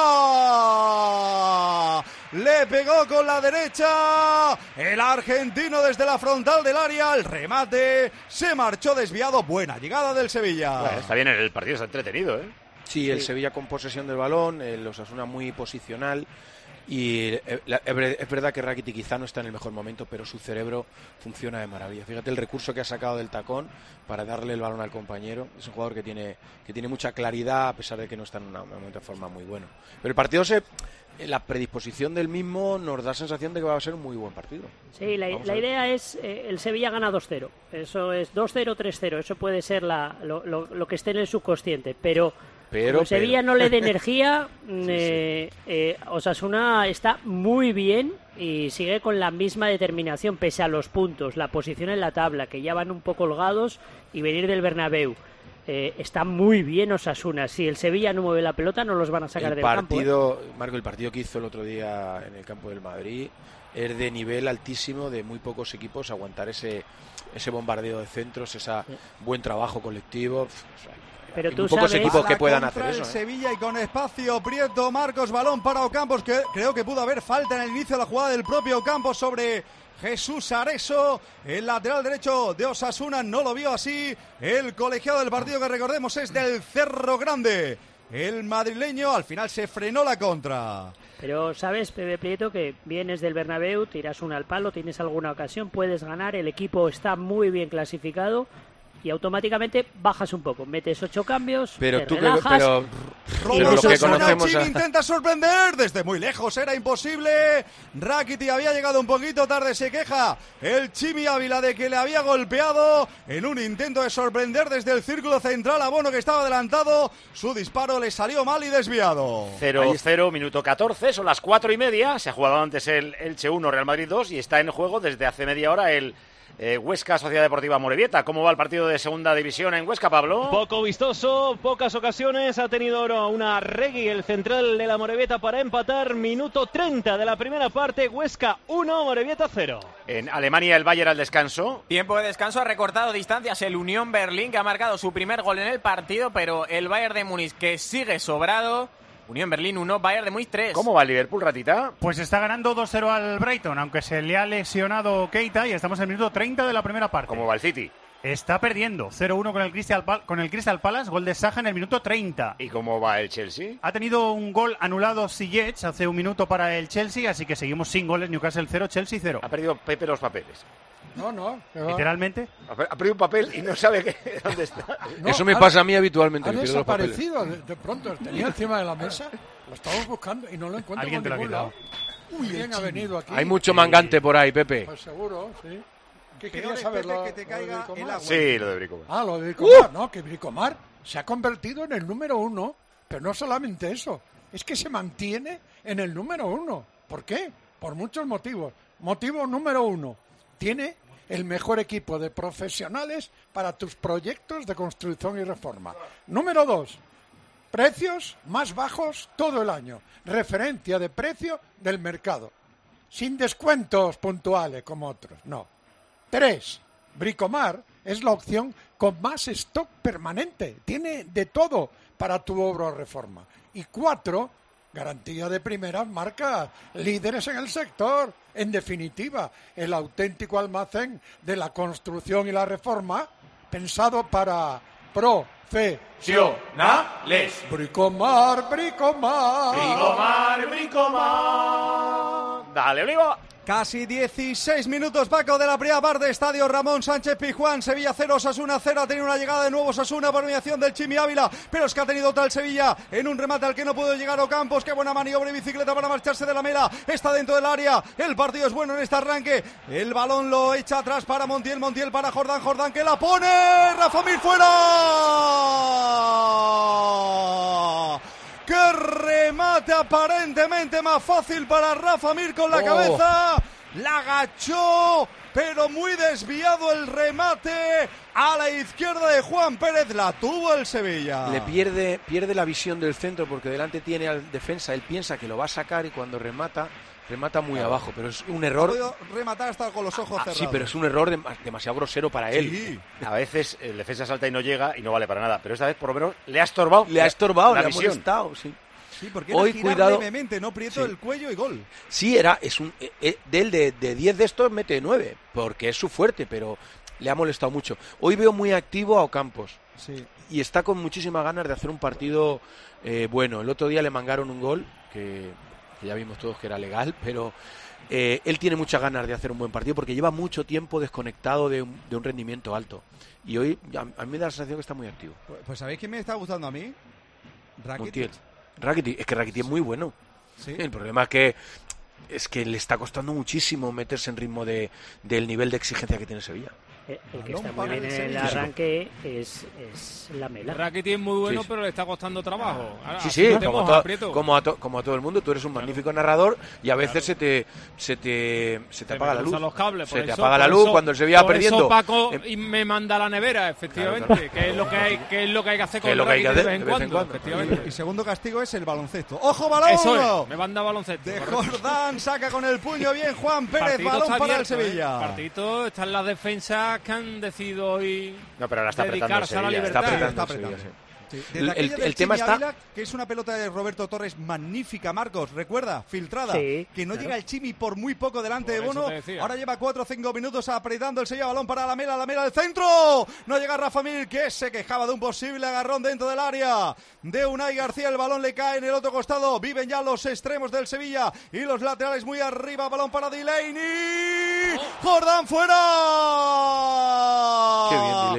fuera, le pegó con la derecha, el argentino desde la frontal del área, el remate, se marchó desviado, buena llegada del Sevilla. Bueno, está bien, el partido está entretenido, ¿eh? Sí, el Sevilla con posesión del balón, el Osasuna muy posicional y es verdad que Rakitic quizá no está en el mejor momento, pero su cerebro funciona de maravilla. Fíjate el recurso que ha sacado del tacón para darle el balón al compañero. Es un jugador que tiene que tiene mucha claridad a pesar de que no está en un momento de forma muy bueno. Pero el partido se... La predisposición del mismo nos da sensación de que va a ser un muy buen partido. Sí, la, la idea es, eh, el Sevilla gana dos cero. Eso es dos cero, tres cero. Eso puede ser la, lo, lo, lo que esté en el subconsciente. Pero, pero como el Sevilla pero. no le dé energía, sí, eh, sí. Eh, Osasuna está muy bien y sigue con la misma determinación, pese a los puntos, la posición en la tabla, que ya van un poco holgados, y venir del Bernabéu. Eh, está muy bien Osasuna. Si el Sevilla no mueve la pelota, no los van a sacar el del partido, campo. ¿eh? Marco, el partido que hizo el otro día en el campo del Madrid es de nivel altísimo, de muy pocos equipos aguantar ese ese bombardeo de centros, ese sí. buen trabajo colectivo. O sea, pero hay tú muy pocos sabes, equipos que puedan hacer el eso. ¿eh? Sevilla y con espacio, Prieto, Marcos, balón para Ocampos, que creo que pudo haber falta en el inicio de la jugada del propio Ocampos sobre Jesús Areso, el lateral derecho de Osasuna, no lo vio así. El colegiado del partido, que recordemos es del Cerro Grande, el madrileño, al final se frenó la contra. Pero sabes, Pepe Prieto, que vienes del Bernabéu, tiras una al palo, tienes alguna ocasión, puedes ganar, el equipo está muy bien clasificado y automáticamente bajas un poco, metes ocho cambios, pero te tú que, relajas. pero, pero lo que Osasuna, conocemos Chimi a... intenta sorprender desde muy lejos, era imposible. Rakitic había llegado un poquito tarde, se queja el Chimi Ávila de que le había golpeado en un intento de sorprender desde el círculo central a Bono, que estaba adelantado. Su disparo le salió mal y desviado. cero cero, minuto catorce, son las cuatro y media. Se ha jugado antes el Elche uno, Real Madrid dos, y está en juego desde hace media hora el Eh, Huesca, Sociedad Deportiva Amorebieta. ¿Cómo va el partido de segunda división en Huesca, Pablo? Poco vistoso, pocas ocasiones. Ha tenido ahora una Regui, el central de la Amorebieta, para empatar. Minuto treinta de la primera parte. Huesca uno, Amorebieta cero. En Alemania, el Bayern al descanso. Tiempo de descanso, ha recortado distancias el Unión Berlín, que ha marcado su primer gol en el partido, pero el Bayern de Múnich, que sigue sobrado. Unión Berlín uno, Bayern de Múnich tres. ¿Cómo va el Liverpool, Ratita? Pues está ganando dos cero al Brighton, aunque se le ha lesionado Keita, y estamos en el minuto treinta de la primera parte. ¿Cómo va el City? Está perdiendo cero uno con el Crystal, Pal- con el Crystal Palace, gol de Saja en el minuto treinta. ¿Y cómo va el Chelsea? Ha tenido un gol anulado Ziyech hace un minuto para el Chelsea, así que seguimos sin goles. Newcastle cero, Chelsea cero. Ha perdido Pepe los papeles. No, no. Literalmente. Ha perdido un papel y no sabe qué, dónde está. No, Eso me pasa a mí habitualmente. Ha que pierdo los papeles. desaparecido de, de pronto. Tenía encima de la mesa, lo estamos buscando y no lo encuentro Alguien por te lo ha ningún quitado. lado. Uy, ¿quién ha venido aquí? Hay mucho mangante por ahí, Pepe. Pues seguro, sí. ¿Qué Peor querías es, saber? Pepe, lo- que te lo caiga de Bricomar? el agua. Sí, lo de Bricomar. Ah, lo de Bricomar, ¿no? Que Bricomar se ha convertido en el número uno, pero no solamente eso, es que se mantiene en el número uno. ¿Por qué? Por muchos motivos. Motivo número uno, tiene el mejor equipo de profesionales para tus proyectos de construcción y reforma. Número dos, precios más bajos todo el año. Referencia de precio del mercado. Sin descuentos puntuales como otros, no. Tres, Bricomar es la opción con más stock permanente. Tiene de todo para tu obra o reforma. Y cuatro, garantía de primeras marcas, líderes en el sector. En definitiva, el auténtico almacén de la construcción y la reforma, pensado para profesionales. Bricomar, Bricomar. Bricomar, Bricomar. Dale, Oliva. Casi dieciséis minutos, Paco, de la primera parte. Estadio Ramón Sánchez Pizjuán. Sevilla cero, Osasuna cero. Ha tenido una llegada de nuevo Osasuna por mediación del Chimi Ávila, pero es que ha tenido tal Sevilla en un remate al que no pudo llegar Ocampos. Qué buena maniobra y bicicleta para marcharse de la mela. Está dentro del área. El partido es bueno en este arranque. El balón lo echa atrás para Montiel. Montiel para Jordán. Jordán que la pone. Rafa Mir fuera. ¡Qué remate aparentemente más fácil para Rafa Mir con la Oh. cabeza! La agachó, pero muy desviado el remate a la izquierda de Juan Pérez. La tuvo el Sevilla. Le pierde, pierde la visión del centro porque delante tiene al defensa. Él piensa que lo va a sacar y cuando remata, remata muy Claro. abajo. Pero es un Ha error. podido rematar hasta con los ojos Ah, cerrados. sí, pero es un error dem- demasiado grosero para él. Sí. A veces el defensa salta y no llega y no vale para nada. Pero esta vez, por lo menos, le ha estorbado. Le ha estorbado, la le ha visión. molestado. Sí. Sí, porque Hoy, era girar cuidado. levemente, no prieto Sí. el cuello y gol. Sí, era, es un, eh, eh, de él de, de diez de estos mete nueve, porque es su fuerte, pero le ha molestado mucho. Hoy veo muy activo a Ocampos Sí. y está con muchísimas ganas de hacer un partido eh, bueno. El otro día le mangaron un gol, que, que ya vimos todos que era legal, pero eh, él tiene muchas ganas de hacer un buen partido porque lleva mucho tiempo desconectado de un, de un rendimiento alto. Y hoy a, a mí me da la sensación que está muy activo. Pues, pues ¿sabéis quién me está gustando a mí? Rakitic. Montiel. Rakitic, es que Rakitic es muy bueno. Sí. El problema es que es que le está costando muchísimo meterse en ritmo de, del nivel de exigencia que tiene Sevilla. El, el que Balón está muy para bien el en el Sevilla. arranque es, es la mela. Rakitic es muy bueno, Sí. pero le está costando trabajo. Ahora, Sí, así sí, no te como, mojas, to- Prieto. como, a to- como a todo el mundo, tú eres un magnífico narrador y a veces se te se te se te Se apaga me la luz. cruzan los cables, por se te eso- apaga la por luz eso- cuando el Sevilla va por perdiendo. Eso Paco Eh, y me manda a la nevera, efectivamente, Claro, claro. que es lo que hay que es lo que hay que hacer Que con es lo que hay que Rakitic hacer de vez en cuando, efectivamente. Y segundo castigo es el baloncesto. ¡Ojo, balón! Eso es, me manda baloncesto. De correcto. Jordán, saca con el puño bien Juan Pérez, Partidito balón está para el abierto, ¿eh? Sevilla. Partidito, están las defensas que han decidido hoy No, pero ahora está apretando el dedicarse a la Sevilla. libertad. Está apretando, Está el Sevilla, apretando. sí. Sí. El- Desde aquella el- del el tema Chimi está- Ávila, que es una pelota de Roberto Torres magnífica, Marcos, recuerda, filtrada, Sí, que no claro. llega el Chimi por muy poco delante Por de eso Bono. te decía. Ahora lleva cuatro o cinco minutos apretando el Sevilla, balón para la mela, la mela del centro. No llega Rafa Mir, que se quejaba de un posible agarrón dentro del área de Unai García. El balón le cae en el otro costado. Viven ya los extremos del Sevilla y los laterales muy arriba. Balón para Delaney. Jordán fuera. Qué bien, Delaney.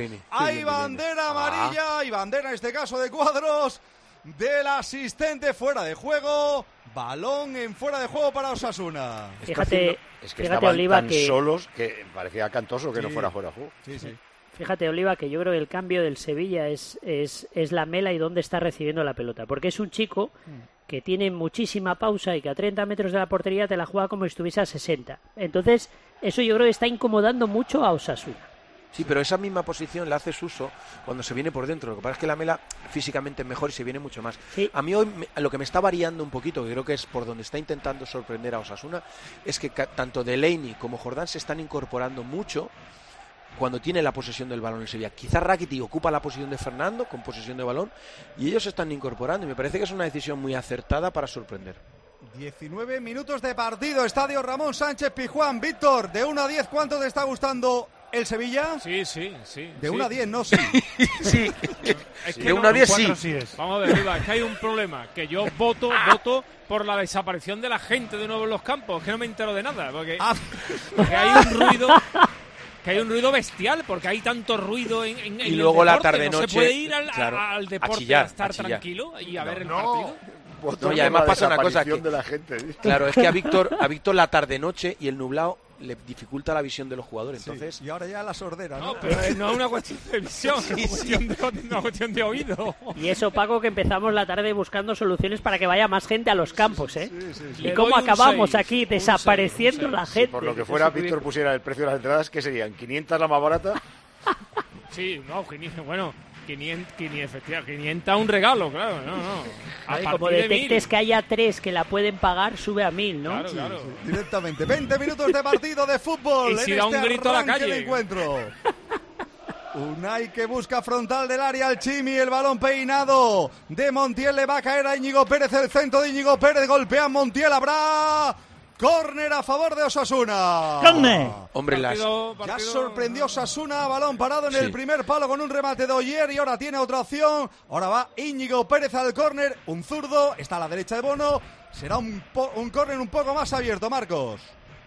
Delaney. Hay bandera amarilla, hay bandera en este caso de Cuadros, del asistente fuera de juego. Balón en fuera de juego para Osasuna. Fíjate, es que fíjate estaban Oliva, tan que solos que parecía cantoso que Sí. no fuera fuera de juego. Sí, sí. Fíjate, Oliva, que yo creo que el cambio del Sevilla es, es, es la Mela y dónde está recibiendo la pelota. Porque es un chico que tiene muchísima pausa y que a treinta metros de la portería te la juega como si estuviese a sesenta. Entonces, eso yo creo que está incomodando mucho a Osasuna. Sí, pero esa misma posición la haces uso cuando se viene por dentro. Lo que pasa es que la Mela físicamente es mejor y se viene mucho más. Sí. A mí hoy me- lo que me está variando un poquito, que creo que es por donde está intentando sorprender a Osasuna, es que ca- tanto Delaney como Jordán se están incorporando mucho cuando tiene la posesión del balón en Sevilla. Quizás Rakitic ocupa la posición de Fernando con posesión de balón y ellos se están incorporando y me parece que es una decisión muy acertada para sorprender. diecinueve minutos de partido, Estadio Ramón Sánchez Pizjuán. Víctor, de uno a diez, ¿cuánto te está gustando el Sevilla? Sí, sí, sí. De sí. uno a diez, no, sí. Sí. Es De uno a diez, sí. Vamos a ver, Oliva, es que hay un problema, que yo voto, voto por la desaparición de la gente de nuevo en los campos, que no me entero de nada, porque Ah. que hay un ruido... Que hay un ruido bestial, porque hay tanto ruido en, en, en Y el luego la deporte. tarde-noche, ¿No se puede ir al, claro, al a deporte chillar, a estar a chillar. tranquilo y a ver el No. partido? Voto No, y por además la pasa una cosa desaparición que- de la gente. ¿viste? Claro, es que a Víctor, a Víctor la tarde-noche y el nublado le dificulta la visión de los jugadores. Sí, Entonces, y ahora ya la sordera, ¿no? No, pero eh, no es una cuestión de visión, es Sí, una cuestión de, una cuestión de oído. Y eso, Paco, que empezamos la tarde buscando soluciones para que vaya más gente a los campos, ¿eh? Y Le cómo doy un acabamos seis, aquí un desapareciendo seis, un la seis. gente. Por lo que fuera, Eso Víctor pusiera el precio de las entradas, ¿qué serían? ¿quinientas la más barata? Sí, no, quinientos, bueno, quinientos, quinientos, efectivamente, quinientos un regalo, claro, no, no. A Ay, como partir de detectes mil. que haya tres que la pueden pagar, sube a mil, ¿no? Claro, claro. Directamente. veinte minutos de partido de fútbol. Y si en da este un grito a la arranque calle. de encuentro. Unai que busca frontal del área al Chimi, el balón peinado de Montiel, le va a caer a Íñigo Pérez, el centro de Íñigo Pérez, golpea a Montiel, habrá córner a favor de Osasuna. ¡Córner! hombre, las, Partido- Ya partido- sorprendió Osasuna, balón parado en Sí. el primer palo con un remate de Oyer y ahora tiene otra opción. Ahora va Íñigo Pérez al córner, un zurdo, está a la derecha de Bono, será un, po- un córner un poco más abierto, Marcos.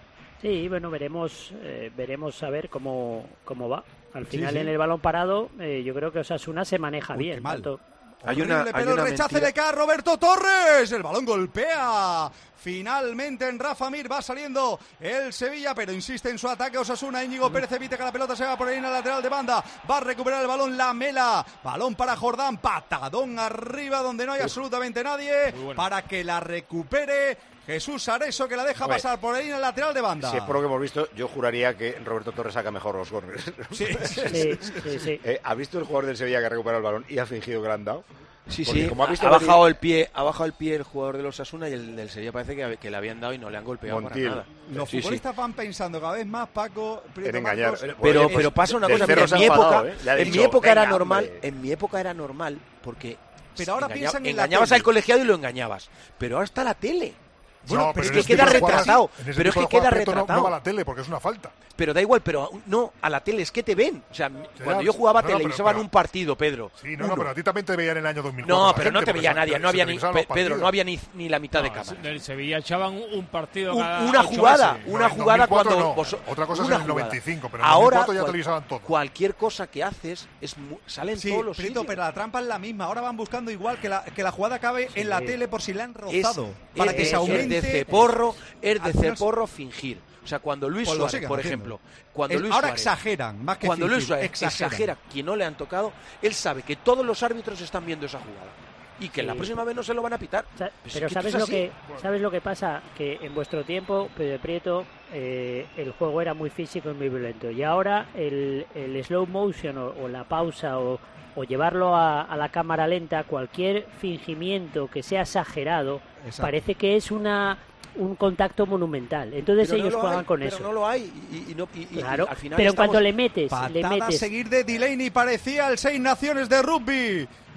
Sí, bueno, veremos eh, veremos a ver cómo, cómo va. Al Sí, final sí. en el balón parado eh, yo creo que Osasuna se maneja Uy, bien. qué mal. tanto- hay una, Horrible, hay pero una el rechace mentira. de K. Roberto Torres. El balón golpea. Finalmente en Rafa Mir va saliendo el Sevilla, pero insiste en su ataque Osasuna. Íñigo Pérez evita que la pelota se va por ahí en la lateral de banda. Va a recuperar el balón la Mela. Balón para Jordán. Patadón arriba donde no hay absolutamente nadie. Muy bueno. Para que la recupere Jesús Areso, que la deja A ver. pasar por ahí en la lateral de banda. Si es por lo que hemos visto, yo juraría que Roberto Torres saca mejor los corners. Sí, Sí, sí, sí. Eh, ¿Ha visto el jugador del Sevilla que ha recuperado el balón y ha fingido que le han dado? Sí, Porque sí, como ha ha, visto ha venir- bajado el pie, ha bajado el pie el jugador de los Osasuna y el del Sevilla parece que, que le habían dado y no le han golpeado Montiel. para nada. Los Sí, sí. futbolistas van pensando cada vez más, Paco, Prieto En engañar. Marcos, Pero, Oye, pues, pero pasa una del cosa, Cerro mira, se en ha mi época, enfadado, ¿eh? Le ha en dicho, mi época era "Venga, normal, hombre". en mi época era normal porque Pero ahora engaña- piensan en la engañabas tele. al colegiado y lo engañabas, pero ahora está la tele. Bueno, No, pero es en que este queda tipo de jugadas- retratado, en este pero es tipo que de queda jugadas, Prieto, no- retratado. No va a la tele porque es una falta. Pero da igual, pero no, a la tele es que te ven. O sea, cuando ya, yo jugaba no, no, pero- televisaban pero- un partido, Pedro. Sí, no, no, Uno. pero a ti también te veían en el año dos mil cuatro. No, la pero no gente, te porque veía se- nadie, se no había ni televisaban Pe- los Pedro, partidos. no había ni, ni la mitad de No, cámara. del Sevilla echaban un, un partido Un- cada una ocho jugada, meses. una en jugada dos mil cuatro cuando no. vos- Otra cosa es una en el jugada. noventa y cinco, pero en Ahora dos mil cuatro ya cual- televisaban todo. Cualquier cosa que haces es mu- sale en Sí, todos los Prieto, sitios. pero la trampa es la misma. Ahora van buscando igual que la, que la jugada acabe en la tele por si la han Es- rozado. para es- que es- se aumente. Es de ceporro, es de Al final- ceporro fingir. O sea, cuando Luis Pues lo Suárez, siguen por haciendo. ejemplo, cuando Es- Luis ahora Suárez- exageran, más que cuando fingir, Luis Suárez exageran. exagera que no le han tocado, él sabe que todos los árbitros están viendo esa jugada y que la Sí. próxima vez no se lo van a pitar. Sa- Pues es Pero que ¿sabes esto lo es que así. sabes lo que pasa? Que en vuestro tiempo, Pedro Prieto, eh, el juego era muy físico y muy violento. Y ahora el, el slow motion o, o la pausa o, o llevarlo a, a la cámara lenta, cualquier fingimiento que sea exagerado, Exacto. parece que es una un contacto monumental. Entonces Pero no ellos lo juegan hay, con pero eso. no lo hay y, y no, y- y- Claro, y al final pero en estamos- cuanto le metes, le Patada a metes seguir de Delaney, parecía el Seis Naciones de rugby.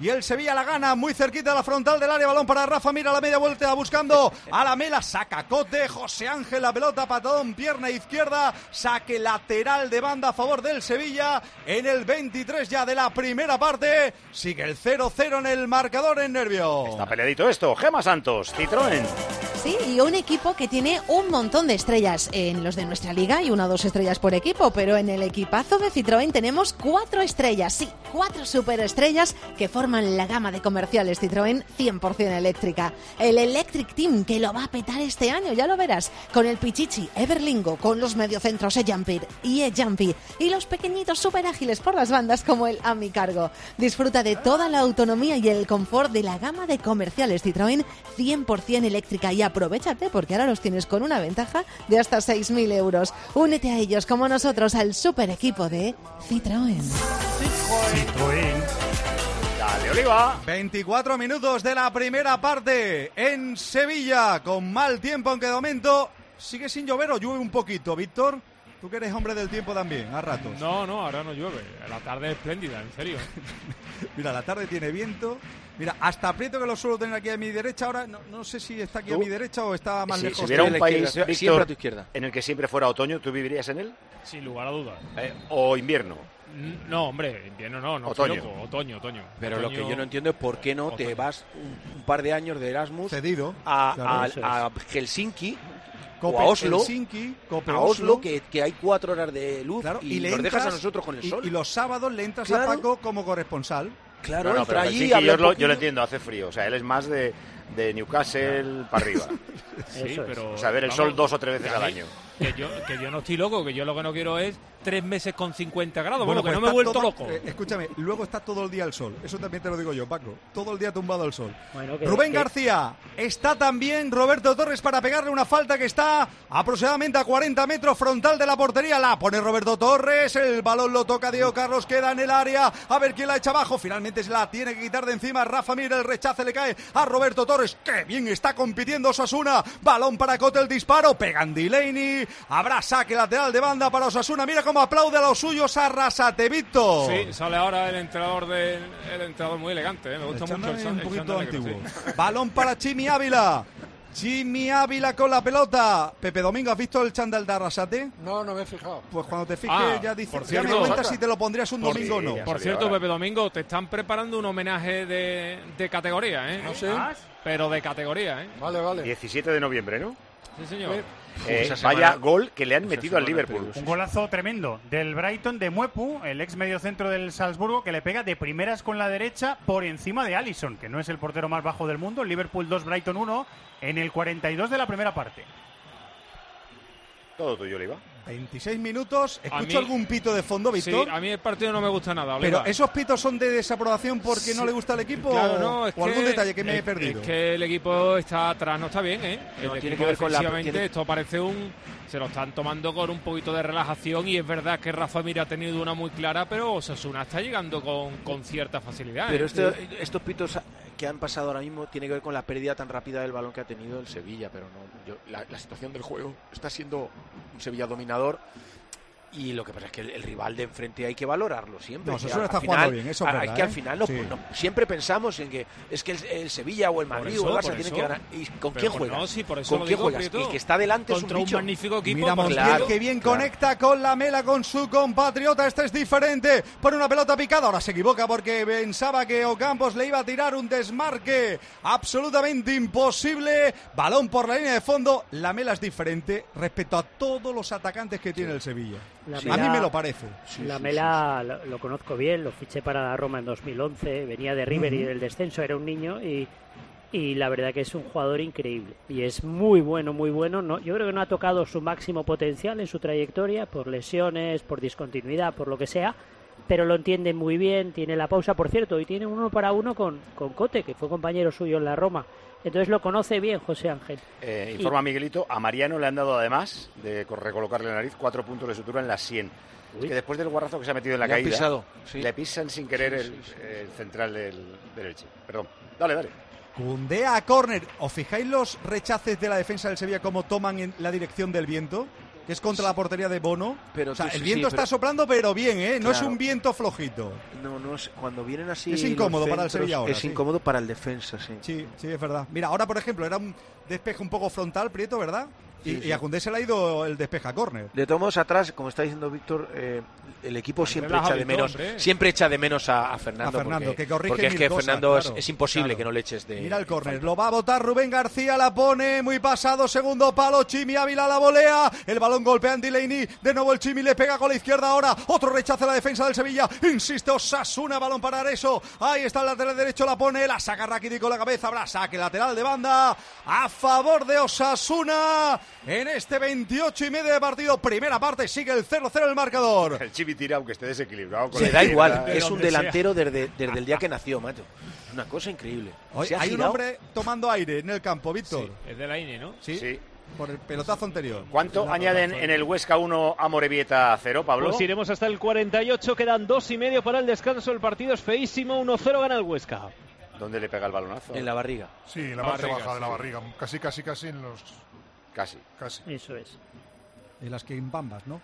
y el Sevilla la gana muy cerquita de la frontal del área. Balón para Rafa Mir a la media vuelta buscando a la Mela, saca Cote, José Ángel la pelota, patadón, pierna izquierda, saque lateral de banda a favor del Sevilla en el veintitrés ya de la primera parte. Sigue el cero cero en el marcador en Nervio. Está peleadito esto. Gema Santos, Citroën. Sí, y un equipo que tiene un montón de estrellas en los de nuestra liga y una o dos estrellas por equipo, pero en el equipazo de Citroën tenemos cuatro estrellas, sí, cuatro superestrellas que forman la gama de comerciales Citroën cien por ciento eléctrica. El Electric Team que lo va a petar este año, ya lo verás, con el Pichichi, Everlingo, con los mediocentros E-Jumpy y E-Jumpy y los pequeñitos super ágiles por las bandas como el Amicargo. Disfruta de toda la autonomía y el confort de la gama de comerciales Citroën cien por ciento eléctrica y aprovéchate porque ahora los tienes con una ventaja de hasta seis mil euros. Únete a ellos como nosotros al super equipo de Citroën. Citroën. Dale, Oliva. veinticuatro minutos de la primera parte en Sevilla, con mal tiempo, aunque de momento sigue sin llover o llueve un poquito. Víctor, tú que eres hombre del tiempo también, a ratos. No, no, ahora no llueve. La tarde es espléndida, en serio. Mira, la tarde tiene viento. Mira, hasta aprieto que lo suelo tener aquí a mi derecha. Ahora no, no sé si está aquí a mi derecha o está más si, lejos. Si hubiera un país, Víctor, Víctor, a tu izquierda, en el que siempre fuera otoño, ¿tú vivirías en él? Sin lugar a dudas. Eh, ¿O invierno? No, hombre, invierno no, no otoño. Loco. Otoño, otoño. Pero otoño, lo que yo no entiendo es por qué no otoño. te vas un, un par de años de Erasmus cedido a, claro, a, a Helsinki Cope, o a Oslo, Helsinki, Cope, a Oslo, que, que hay cuatro horas de luz, claro, y, y le nos entras, dejas a nosotros con el sol. Y, y los sábados le entras claro. a Paco como corresponsal. Claro, no, no, entra pero allí, yo, habla lo, yo lo entiendo, hace frío. O sea, él es más de, de Newcastle para arriba. Sí, pero... O sea, ver el vamos, sol dos o tres veces al año. Que yo, que yo no estoy loco, que yo lo que no quiero es tres meses con cincuenta grados. Bueno, Bueno, que pues no me he vuelto todo, loco. Eh, escúchame, luego está todo el día el sol. Eso también te lo digo yo, Paco. Todo el día tumbado el sol. Bueno, que, Rubén que... García. Está también Roberto Torres para pegarle una falta que está aproximadamente a cuarenta metros frontal de la portería. La pone Roberto Torres. El balón lo toca Diego Carlos. Queda en el área. A ver quién la echa abajo. Finalmente se la tiene que quitar de encima. Rafa Mir. El rechace le cae a Roberto Torres. ¡Qué bien está compitiendo Osasuna! Balón para Cote, el disparo. Pegan Delaney. Habrá saque lateral de banda para Osasuna. Mira cómo aplaude a los suyos. Arrasate, Víctor. Sí, sale ahora el entrenador del el entrenador muy elegante. ¿eh? Me gusta el mucho el, es el un poquito chándal antiguo. negro, sí. Balón para Chimi Ávila. Chimi Ávila con la pelota. Pepe Domingo, ¿has visto el chándal de Arrasate? No, no me he fijado. Pues cuando te fijes Ah, ya dices, por ya cierto, me cuentas si te lo pondrías un por, domingo o no. Por cierto, ahora. Pepe Domingo, te están preparando un homenaje de, de categoría, ¿eh? ¿Ah, sí? Pero de categoría, ¿eh? Vale, vale. diecisiete de noviembre, ¿no? Sí, señor. Eh, Esa vaya semana- gol que le han esa metido al semana Liverpool. Un golazo tremendo del Brighton de Muepu, el ex mediocentro del Salzburgo, que le pega de primeras con la derecha por encima de Alisson, que no es el portero más bajo del mundo. Liverpool dos, Brighton uno, en el cuarenta y dos de la primera parte. Todo tuyo, Oliva. veintiséis minutos. A ¿Escucho mí- algún pito de fondo, Sí, Víctor? a mí el partido no me gusta nada, Oliva. Pero esos pitos son de desaprobación porque no le gusta el equipo Claro, o, no, es o algún que- detalle que me he es- perdido. Es que el equipo está atrás, no está bien, ¿eh? El No, tiene equipo que ver con la- defensivamente, tiene- esto parece un... Se lo están tomando con un poquito de relajación y es verdad que Rafa Mir ha tenido una muy clara, pero Osasuna está llegando con, con cierta facilidad. Pero ¿eh? este- estos pitos que han pasado ahora mismo tiene que ver con la pérdida tan rápida del balón que ha tenido el Sevilla, pero no, yo- la, la situación del juego está siendo un Sevilla dominador. Y lo que pasa es que el, el rival de enfrente hay que valorarlo siempre. No, Que Osasuna al está final- jugando bien, eso es a- verdad, es que al ¿eh? final no, Sí. no- siempre pensamos en que es que el, el Sevilla o el Madrid eso, o el por Barça tienen eso. que ganar. ¿Y con Pero quién por- juegas? no, sí, por eso ¿Con lo quién digo, juegas? Prieto. El que está delante Contra es un un bicho. magnífico equipo. Mira porque- Montiel Claro, que bien claro. conecta con la Mela, con su compatriota. Este es diferente. Por una pelota picada. Ahora se equivoca porque pensaba que Ocampos le iba a tirar un desmarque absolutamente imposible. Balón por la línea de fondo. La Mela es diferente respecto a todos los atacantes que tiene el Sevilla. La a Mela- mí me lo parece. la Mela lo, lo conozco bien, lo fiché para la Roma en dos mil once, venía de River y Ujú. del descenso, era un niño y, y la verdad que es un jugador increíble y es muy bueno, muy bueno. No, yo creo que no ha tocado su máximo potencial en su trayectoria por lesiones, por discontinuidad, por lo que sea, pero lo entiende muy bien, tiene la pausa, por cierto, y tiene un uno para uno con, con Cote, que fue compañero suyo en la Roma. Entonces lo conoce bien José Ángel. Eh, Y- informa Miguelito, a Mariano le han dado además de co- recolocarle la nariz cuatro puntos de sutura en la sien. Es que después del guarrazo que se ha metido en la Le han caída, pisado, sí. le pisan sin querer Sí, el, sí, sí. el central del, del Elche. Perdón, dale, dale. Cundea a córner. ¿Os fijáis los rechaces de la defensa del Sevilla cómo toman en la dirección del viento? que es contra la portería de Bono. Pero o sea, tú- el viento sí, está pero- soplando, pero bien, ¿eh? No es Claro. un viento flojito. No, no es, cuando vienen así. Es los incómodo para el centros, Sevilla ahora, Es sí. incómodo para el defensa, sí. Sí, sí, es verdad. Mira, ahora, por ejemplo, era un despeje un poco frontal, Prieto, ¿verdad? Y, Sí, y sí. a Koundé se le ha ido el despeje a córner. De todos modos, atrás, como está diciendo Víctor, eh, el equipo siempre relaja echa de Víctor, menos, hombre. siempre echa de menos a, a Fernando. A Fernando, porque, que corrige porque es mil que cosas, Fernando es- claro. es, imposible Claro. que no le eches de. Mira el córner, lo va a botar Rubén García, la pone muy pasado, segundo palo, Chimi Ávila la volea, el balón golpea en Delaney, de nuevo el Chimi le pega con la izquierda ahora, otro rechazo a la defensa del Sevilla, insiste Osasuna, balón para Areso, ahí está el lateral derecho, la pone, la saca Rakiti con la cabeza, habrá saque lateral de banda a favor de Osasuna en este veintiocho y medio de partido, primera parte, sigue el cero cero el marcador. El Chibi tira, aunque esté desequilibrado. con Se la da izquierda. igual, es un delantero desde, desde el día que nació, macho. Es una cosa increíble. Hoy Se ha hay un girado. hombre tomando aire en el campo, Víctor. Es de la I N E, ¿no? Sí, Sí. por el pelotazo anterior. ¿Cuánto La añaden pelotazo. en el Huesca uno a Morevieta cero, Pablo? Pues iremos hasta el cuarenta y ocho, quedan dos y medio para el descanso. El partido es feísimo, uno cero gana el Huesca. ¿Dónde le pega el balonazo? En la barriga. Sí, en la La parte barriga, baja de la sí. barriga. Casi, casi, casi en los... Casi. Casi. Eso es. Y las quimbambas, ¿no?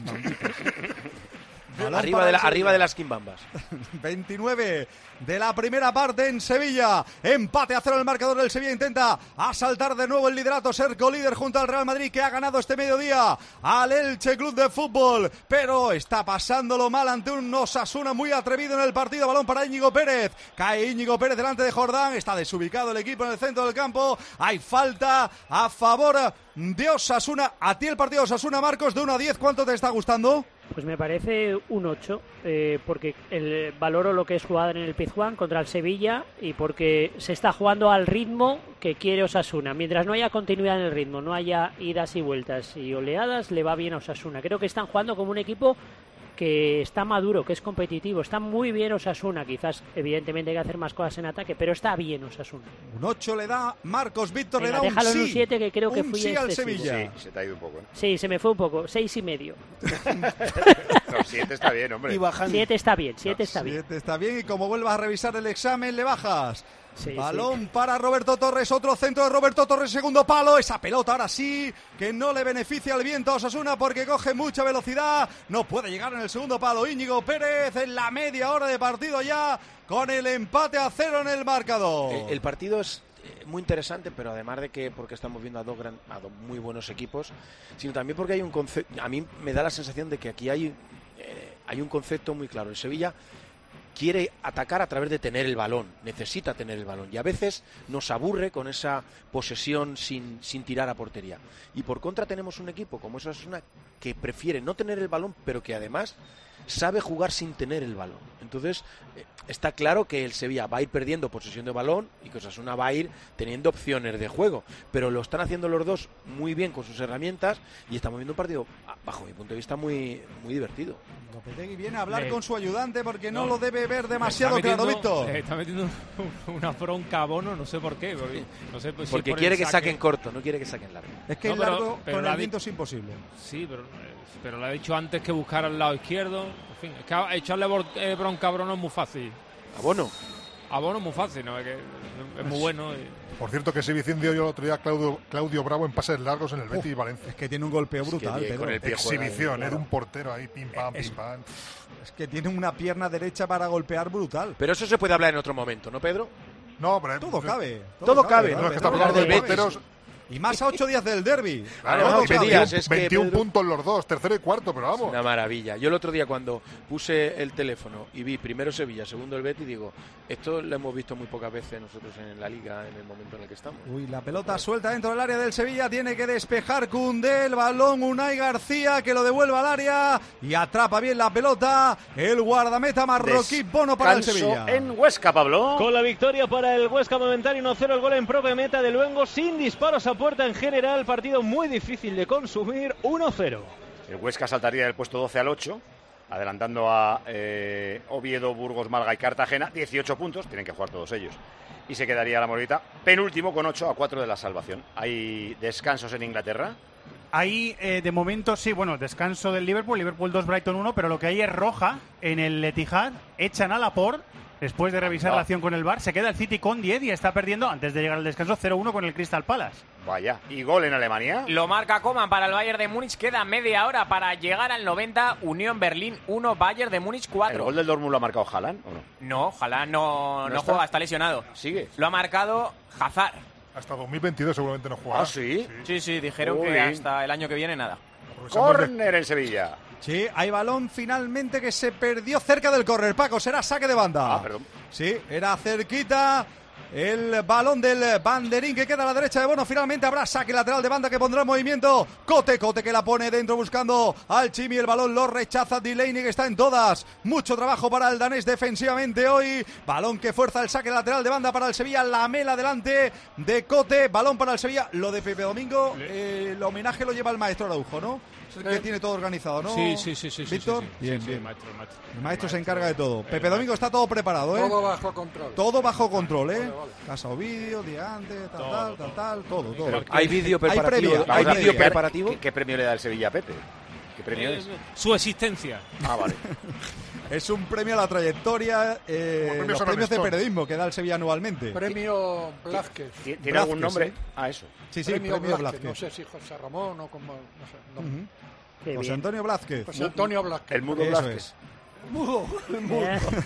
Arriba de, la, arriba de las quimbambas. veintinueve de la primera parte en Sevilla. Empate a cero el marcador del Sevilla. Intenta asaltar de nuevo el liderato, ser colíder junto al Real Madrid, que ha ganado este mediodía al Elche Club de Fútbol. Pero está pasándolo mal ante un Osasuna muy atrevido en el partido. Balón para Íñigo Pérez. Cae Íñigo Pérez delante de Jordán. Está desubicado el equipo en el centro del campo. Hay falta a favor de Osasuna. A ti el partido de Osasuna, Marcos, de uno a diez, ¿cuánto te está gustando? Pues me parece un ocho, eh, porque el, valoro lo que es jugado en el Pizjuán contra el Sevilla y porque se está jugando al ritmo que quiere Osasuna. Mientras no haya continuidad en el ritmo, no haya idas y vueltas y oleadas, le va bien a Osasuna. Creo que están jugando como un equipo que está maduro, que es competitivo. Está muy bien Osasuna. Quizás, evidentemente, hay que hacer más cosas en ataque, pero está bien Osasuna. Un ocho le da Marcos, Víctor Venga, le da un déjalo en un sí. siete, que creo que Un fui sí al excesivo. Sevilla. Sí, se te ha ido un poco, ¿eh? Sí, se me fue un poco. Seis y medio. No, siete está bien, hombre. Y bajando. Siete está bien, siete está bien. Siete está bien y como vuelvas a revisar el examen le bajas. Sí, Balón sí. para Roberto Torres, otro centro de Roberto Torres, segundo palo, esa pelota ahora sí, que no le beneficia al viento a Osasuna porque coge mucha velocidad, no puede llegar en el segundo palo Íñigo Pérez en la media hora de partido ya, con el empate a cero en el marcador. El, el partido es eh, muy interesante, pero además de que porque estamos viendo a dos, gran, a dos muy buenos equipos, sino también porque hay un concepto, a mí me da la sensación de que aquí hay, eh, hay un concepto muy claro. El Sevilla quiere atacar a través de tener el balón, necesita tener el balón y a veces nos aburre con esa posesión sin, sin tirar a portería. Y por contra tenemos un equipo como Osasuna que prefiere no tener el balón, pero que además sabe jugar sin tener el balón. Entonces eh, está claro que el Sevilla va a ir perdiendo posesión de balón y que Osasuna va a ir teniendo opciones de juego, pero lo están haciendo los dos muy bien con sus herramientas y estamos viendo un partido, bajo mi punto de vista, muy, muy divertido. Lopetegui viene a hablar Le- con su ayudante porque no, No. lo debe ver demasiado Está claro, metiendo- Víctor. le Está metiendo una bronca a Bono, no sé por qué. Porque, no sé, pues, si Porque por el quiere que saque- saquen corto, no quiere que saquen largo. Es que No, el pero- largo pero con la el di- viento es imposible. Sí, pero, eh, pero le ha dicho antes que buscara al lado izquierdo. En fin, es que a- echarle bor- eh, bronca a Bono es muy fácil. ¿A Bono? A Bono es muy fácil, ¿no? Es, que es muy bueno. y- Por cierto, que se vicenció yo el otro día a Claudio, Claudio Bravo en pases largos en el Betis y Valencia. Es que tiene un golpeo Es que brutal, bien, Pedro. con el pie juega, Exhibición, claro. ¿eh? De un portero ahí, pim pam, Es- pim pam. Es que tiene una pierna derecha para golpear brutal. Pero eso se puede hablar en otro momento, ¿no, Pedro? No, pero Todo cabe. Todo cabe, No, ¿no? es que estamos Pedro? hablando de Del Betis. porteros. Y más a ocho días del derbi. Claro, Todo ocho cabe. días, es que, veintiún Pedro- puntos los dos, tercero y cuarto, pero vamos. Una maravilla. Yo el otro día cuando puse el teléfono y vi primero Sevilla, segundo el Betis, digo, esto lo hemos visto muy pocas veces nosotros en la Liga en el momento en el que estamos. Uy, la pelota suelta dentro del área del Sevilla, tiene que despejar Koundé, el balón Unai García que lo devuelve al área y atrapa bien la pelota el guardameta marroquí Bono para el Descanso Sevilla. en Huesca, Pablo. Con la victoria para el Huesca momentáneo uno cero, el gol en propia meta de Luengo, sin disparos a puerta en general, partido muy difícil de consumir, uno cero. El Huesca saltaría del puesto doce al ocho, adelantando a eh, Oviedo, Burgos, Málaga y Cartagena, dieciocho puntos, tienen que jugar todos ellos. Y se quedaría la Morevieta penúltimo con ocho a cuatro de la salvación. ¿Hay descansos en Inglaterra? Ahí, eh, de momento, sí, bueno, descanso del Liverpool, Liverpool dos, Brighton uno, pero lo que hay es roja en el Etihad, echan a Laporte, después de revisar No. la acción con el V A R, se queda el City con diez y está perdiendo, antes de llegar al descanso, cero uno con el Crystal Palace. Vaya, ¿y gol en Alemania? Lo marca Coman para el Bayern de Múnich. Queda media hora para llegar al noventa. Unión Berlín uno, Bayern de Múnich cuatro. ¿El gol del Dortmund lo ha marcado Haaland o no? No, Haaland no, ¿No no está? juega, está lesionado. ¿Sigue? Lo ha marcado Hazard. Hasta dos mil veintidós seguramente no juega. ¿Ah, sí? Sí, sí, dijeron Uy. que hasta el año que viene nada. Córner en Sevilla. Sí, hay balón finalmente que se perdió cerca del córner. Paco, será saque de banda. Ah, perdón. Sí, era cerquita. El balón del banderín que queda a la derecha de Bono. Finalmente habrá saque lateral de banda que pondrá en movimiento Cote, Cote que la pone dentro buscando al Chimi. El balón lo rechaza Delaney, que está en todas. Mucho trabajo para el danés defensivamente hoy. Balón que fuerza el saque lateral de banda para el Sevilla. Lamela delante de Cote. Balón para el Sevilla. Lo de Pepe Domingo, eh, el homenaje lo lleva el maestro Araujo, ¿no? Es el que Eh, tiene todo organizado, ¿no? Sí, sí, sí, sí. sí, ¿Víctor? sí, sí. Bien, Sí, sí, bien. maestro, maestro. El maestro se encarga de todo. Pepe Domingo está todo preparado, ¿eh? Todo bajo control. Todo bajo control, ¿eh? Casa o vídeo, día antes, tal, tal, tal, tal, todo, todo. Pero ¿Hay vídeo preparativo? Hay previa, ¿Hay hay vídeo previa. preparativo? ¿Qué, qué premio le da el Sevilla a Pepe? ¿Qué premio es? Su existencia. Ah, vale. Es un premio a la trayectoria, eh, Como premios los a premios de Rolling periodismo que da el Sevilla anualmente. Premio Blázquez. ¿Tiene tiene algún Blázquez, nombre? sí. Ah, eso. Sí, sí, Premio premio Blázquez. Blázquez. No sé si José Ramón o como... No sé, no. Ujú. Qué José bien. Antonio Blázquez. José Antonio Blázquez. El mudo Eso Blázquez. es. Mudo. El mudo.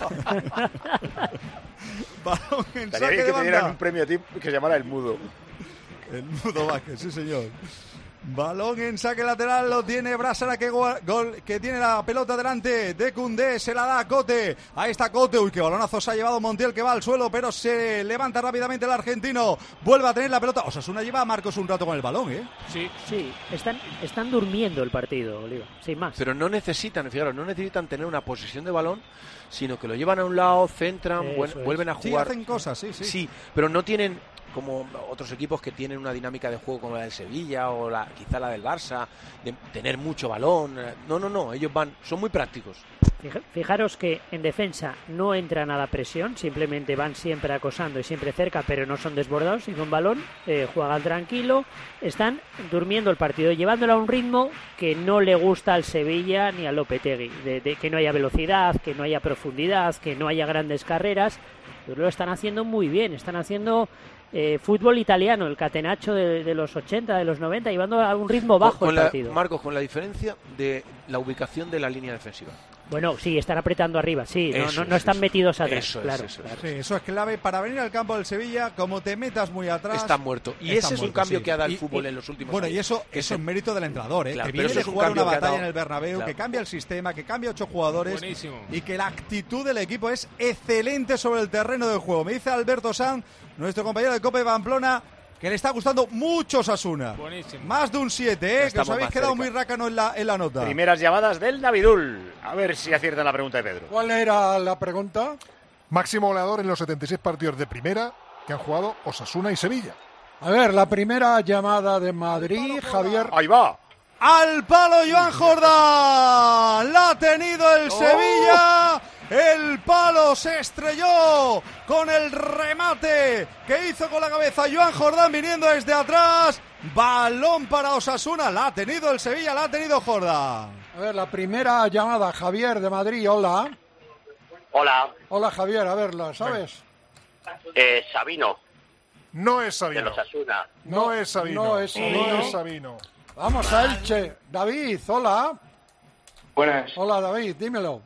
Balón en Estaría saque bien de que te dieran un banda. premio a ti que se llamara el mudo. El mudo Vázquez, sí señor. Balón en saque lateral, lo tiene Brásara que, gol, gol- que tiene la pelota delante de Koundé, se la da a Cote, ahí está Cote, uy, qué balonazo se ha llevado Montiel que va al suelo, pero se levanta rápidamente el argentino, vuelve a tener la pelota, Osasuna lleva a Marcos un rato con el balón, ¿eh? Sí. Sí, están, están durmiendo el partido, Oliva, sin más. Pero no necesitan, fijaros, no necesitan tener una posesión de balón, sino que lo llevan a un lado, centran, Eso vuel- es. vuelven a Sí, jugar. hacen cosas, sí, sí. Sí, pero no tienen como otros equipos que tienen una dinámica de juego como la del Sevilla o la quizá la del Barça, de tener mucho balón. No, no, no, ellos van, son muy prácticos. Fija- Fijaros que en defensa no entran a la presión, simplemente van siempre acosando y siempre cerca, pero no son desbordados y con balón eh, juegan tranquilo, están durmiendo el partido, llevándolo a un ritmo que no le gusta al Sevilla ni al Lopetegui, de, de que no haya velocidad, que no haya profundidad, que no haya grandes carreras, pero lo están haciendo muy bien, están haciendo eh, fútbol italiano, el catenaccio de, de los ochenta, de los noventa, llevando a un ritmo bajo Con el la- partido. Marcos, con la diferencia de la ubicación de la línea defensiva. Bueno, sí, están apretando arriba, sí, no, Eso no, no es, están eso. metidos atrás, Eso es, claro. eso es. claro. Sí, eso es clave para venir al campo del Sevilla, como te metas muy atrás. Está muerto. Y está ese es un muerto, cambio sí. que ha dado el Y- fútbol y- en los últimos Bueno, años. y eso, Que eso se- es mérito del entrenador, ¿eh? Claro, que pero viene eso de es un jugar una cambio que ha batalla dado- en el Bernabéu, Claro. que cambia el sistema, que cambia ocho jugadores. Buenísimo. Y que la actitud del equipo es excelente sobre el terreno del juego. Me dice Alberto Sanz, nuestro compañero de Copa de Pamplona, que le está gustando mucho Osasuna. Buenísimo. Más de un siete, ¿eh? Que os Estamos habéis más quedado cerca. muy rácano en la, en la nota. Primeras llamadas del Navidul. A ver si aciertan la pregunta de Pedro. ¿Cuál era la pregunta? Máximo goleador en los setenta y seis partidos de primera que han jugado Osasuna y Sevilla. A ver, la primera llamada de Madrid, Javier. Ahí va. Al palo Joan Jordán. La ha tenido el Sevilla. El palo se estrelló con el remate que hizo con la cabeza Joan Jordán viniendo desde atrás. Balón para Osasuna. La ha tenido el Sevilla, la ha tenido Jordán. A ver, la primera llamada, Javier de Madrid, hola. Hola, Hola, Javier, a ver, ¿la sabes? eh, Sabino, No es de Sabino. los Asuna. No es Sabino. No es Sabino. No es Sabino. Vamos a Elche. David, hola. Buenas. Hola, David, dímelo.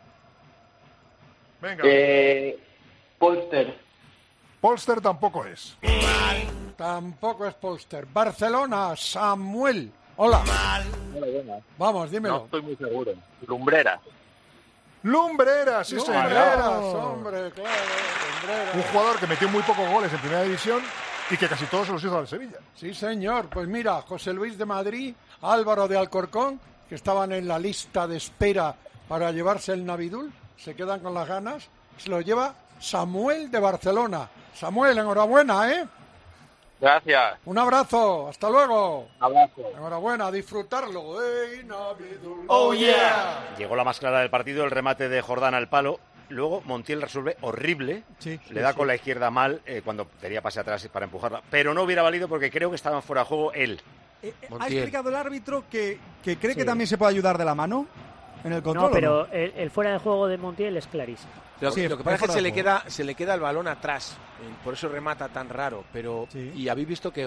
Venga. Eh, Polster. Polster tampoco es. Tampoco es Polster. Barcelona, Samuel. Hola. Vamos, No dímelo. estoy muy seguro. Lumbrera. Lumbreras, sí señor. Lumbreras, hombre, claro, Lumbreras. Un jugador que metió muy pocos goles en primera división y que casi todos se los hizo al Sevilla. Sí, señor. Pues mira, José Luis de Madrid, Álvaro de Alcorcón, que estaban en la lista de espera para llevarse el Navidul, se quedan con las ganas. Se lo lleva Samuel de Barcelona. Samuel, enhorabuena, ¿eh? Gracias. Un abrazo, hasta luego. Abrazo. Enhorabuena, a disfrutarlo. ¡Ey, Navidul! Oh, yeah. Llegó la más clara del partido, el remate de Jordán al palo. Luego Montiel resuelve horrible. Sí, Le da sí, con sí. la izquierda mal eh, cuando tenía pase atrás para empujarla. Pero no hubiera valido porque creo que estaba fuera de juego él. Eh, eh, ¿Ha Montiel. explicado el árbitro que, que cree que Sí. también se puede ayudar de la mano en el control? No, ¿o pero el, el fuera de juego de Montiel es clarísimo. Lo, Sí, lo que pasa es que fuera se de le, juego. queda, se le queda el balón atrás, eh, por eso remata tan raro. Pero Sí. Y habéis visto que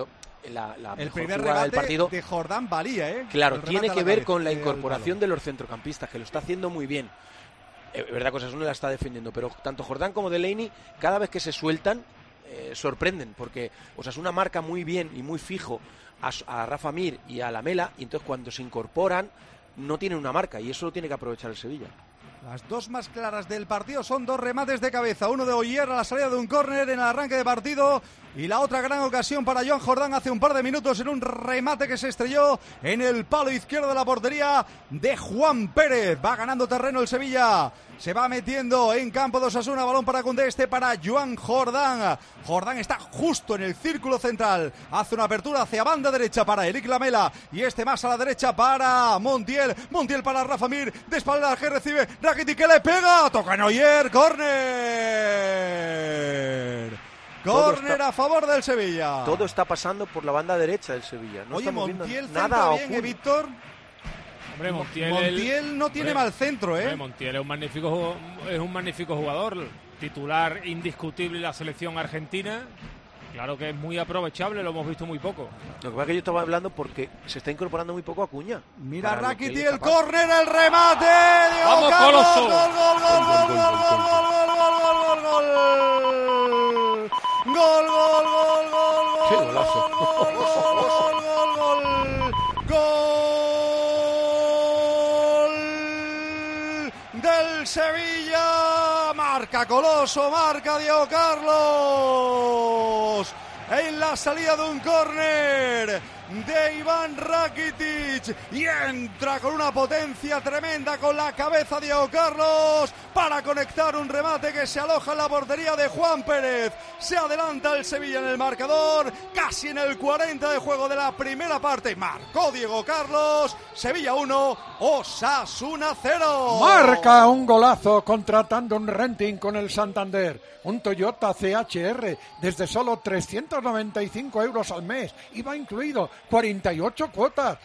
la, la el mejor primer jugada remate del partido. de Jordán valía, ¿eh? Claro, El tiene remate que a la ver cabeza, con la el incorporación balón. de los centrocampistas, que lo está haciendo muy bien. Es verdad que Osasuna la está defendiendo, pero tanto Jordán como Delaney, cada vez que se sueltan, eh, sorprenden, porque Osasuna marca muy bien y muy fijo a, a Rafa Mir y a Lamela, y entonces cuando se incorporan no tienen una marca, y eso lo tiene que aprovechar el Sevilla. Las dos más claras del partido son dos remates de cabeza. Uno de Oyer a la salida de un córner en el arranque de partido. Y la otra gran ocasión para Joan Jordán hace un par de minutos en un remate que se estrelló en el palo izquierdo de la portería de Juan Pérez. Va ganando terreno el Sevilla. Se va metiendo en campo de Osasuna. Balón para Koundé, este para Joan Jordán. Jordán está justo en el círculo central. Hace una apertura hacia banda derecha para Eric Lamela. Y este más a la derecha para Montiel. Montiel para Rafa Mir. De espalda que recibe Rakitic, que le pega. Toca en Oyer. Córner. Córner a favor del Sevilla. Todo está pasando por la banda derecha del Sevilla. No Oye, estamos Montiel viendo nada centra bien, oculto. ¿eh, Víctor? Hombre, Montiel, Montiel el, no tiene hombre, mal centro, ¿eh? Hombre, Montiel es un magnífico es un magnífico jugador, titular indiscutible en la selección argentina. Claro que es muy aprovechable, lo hemos visto muy poco. Lo que pasa es que yo estaba hablando porque se está incorporando muy poco Acuña. Mira Rakitic, el córner, el remate. Diego ¡Vamos, Carlos, Coloso! Gol, gol, gol, gol, gol, gol, gol, gol, gol, gol, gol. Gol, gol, gol, gol, gol. ¡Qué golazo! Gol, gol, gol, gol, gol. Gol del Sevilla. Marca Coloso, marca Diego Carlos. En la salida de un córner de Iván Rakitic, y entra con una potencia tremenda con la cabeza Diego Carlos para conectar un remate que se aloja en la portería de Juan Pérez. Se adelanta el Sevilla en el marcador, casi en el cuarenta de juego de la primera parte. Marcó Diego Carlos. Sevilla uno, Osasuna cero. Marca un golazo contratando un renting con el Santander. Un Toyota C H R desde solo trescientos noventa y cinco euros al mes. Iba incluido cuarenta y ocho cuotas.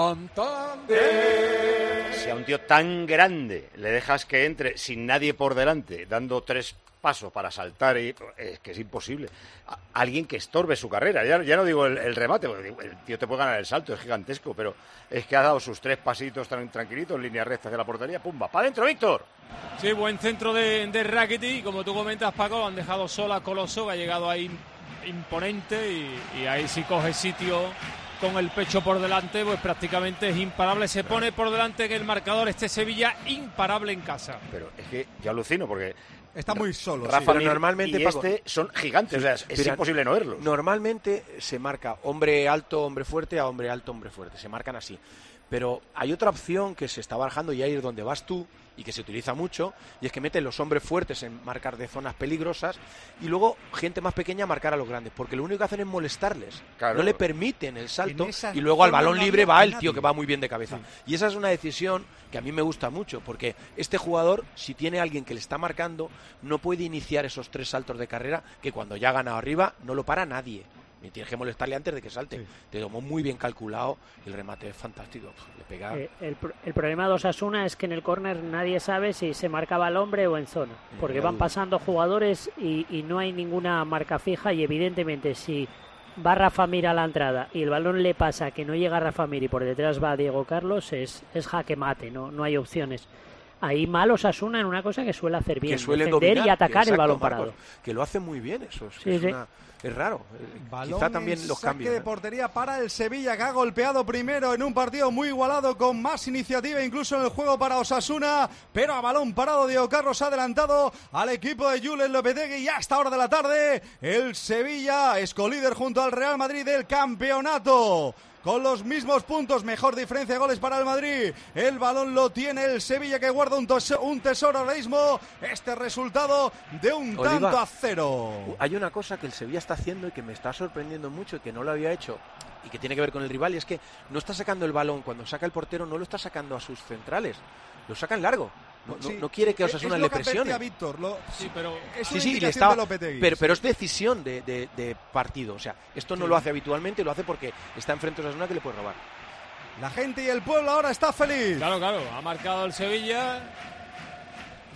Santander. Si a un tío tan grande le dejas que entre sin nadie por delante, dando tres pasos para saltar, y es que es imposible. A, alguien que estorbe su carrera. Ya, ya no digo el, el remate, porque el tío te puede ganar el salto, es gigantesco, pero es que ha dado sus tres pasitos tan tranquilitos en línea recta hacia la portería. ¡Pumba! ¡Para adentro, Víctor! Sí, buen centro de, de Rakitic, como tú comentas, Paco, lo han dejado sola a Coloso, que ha llegado ahí imponente, y, y ahí sí coge sitio con el pecho por delante, pues prácticamente es imparable. Se pone por delante en el marcador este Sevilla, imparable en casa. Pero es que yo alucino, porque está muy solo. Rafa sí. Mir normalmente, y Paco, este son gigantes, o sea, es pero imposible no verlos. Normalmente se marca hombre alto, hombre fuerte, a hombre alto, hombre fuerte. Se marcan así. Pero hay otra opción que se está barajando, y ahí es donde vas tú, y que se utiliza mucho, y es que meten los hombres fuertes en marcar de zonas peligrosas y luego gente más pequeña a marcar a los grandes, porque lo único que hacen es molestarles. Claro. No le permiten el salto, En esa y luego al zona balón no libre había va el nadie. tío que va muy bien de cabeza. Sí. Y esa es una decisión que a mí me gusta mucho, porque este jugador, si tiene alguien que le está marcando, no puede iniciar esos tres saltos de carrera que cuando ya ha ganado arriba no lo para nadie. Y tienes que molestarle antes de que salte. Sí. Te tomó muy bien calculado, el remate es fantástico. Le pega. Eh, el, el problema de Osasuna es que en el córner nadie sabe si se marcaba al hombre o en zona, porque van pasando jugadores y, y no hay ninguna marca fija, y evidentemente si va Rafa Mir a la entrada y el balón le pasa que no llega Rafa Mir y por detrás va Diego Carlos, es, es jaque mate, no, no hay opciones. Ahí mal Osasuna en una cosa que suele hacer bien, que suele defender dominar, y atacar exacto, el balón Marcos, parado. Que lo hace muy bien, eso es, Sí, es, sí. una, es raro. Balón Quizá también en los saque cambios. de ¿eh? portería para el Sevilla, que ha golpeado primero en un partido muy igualado, con más iniciativa incluso en el juego para Osasuna, pero a balón parado Diego Carlos ha adelantado al equipo de Julen Lopetegui, y a esta hora de la tarde el Sevilla es colíder junto al Real Madrid del campeonato. Con los mismos puntos, mejor diferencia de goles para el Madrid. El balón lo tiene el Sevilla, que guarda un, tesoro, un tesoro ahora mismo. Este resultado de un Oliva, tanto a cero. Hay una cosa que el Sevilla está haciendo y que me está sorprendiendo mucho y que no lo había hecho, y que tiene que ver con el rival, y es que no está sacando el balón cuando saca el portero, no lo está sacando a sus centrales, lo saca en largo. No, no, Sí, no quiere que es- Osasuna es le lo que presione. advertía Víctor, lo- Sí, pero es Sí, una sí, le indicación estaba, de Lopetegui. pero, pero es decisión de, de, de partido. O sea, esto no Sí. lo hace habitualmente, lo hace porque está enfrente de Osasuna, que le puede robar. La gente y el pueblo ahora está feliz. Claro, claro, ha marcado el Sevilla.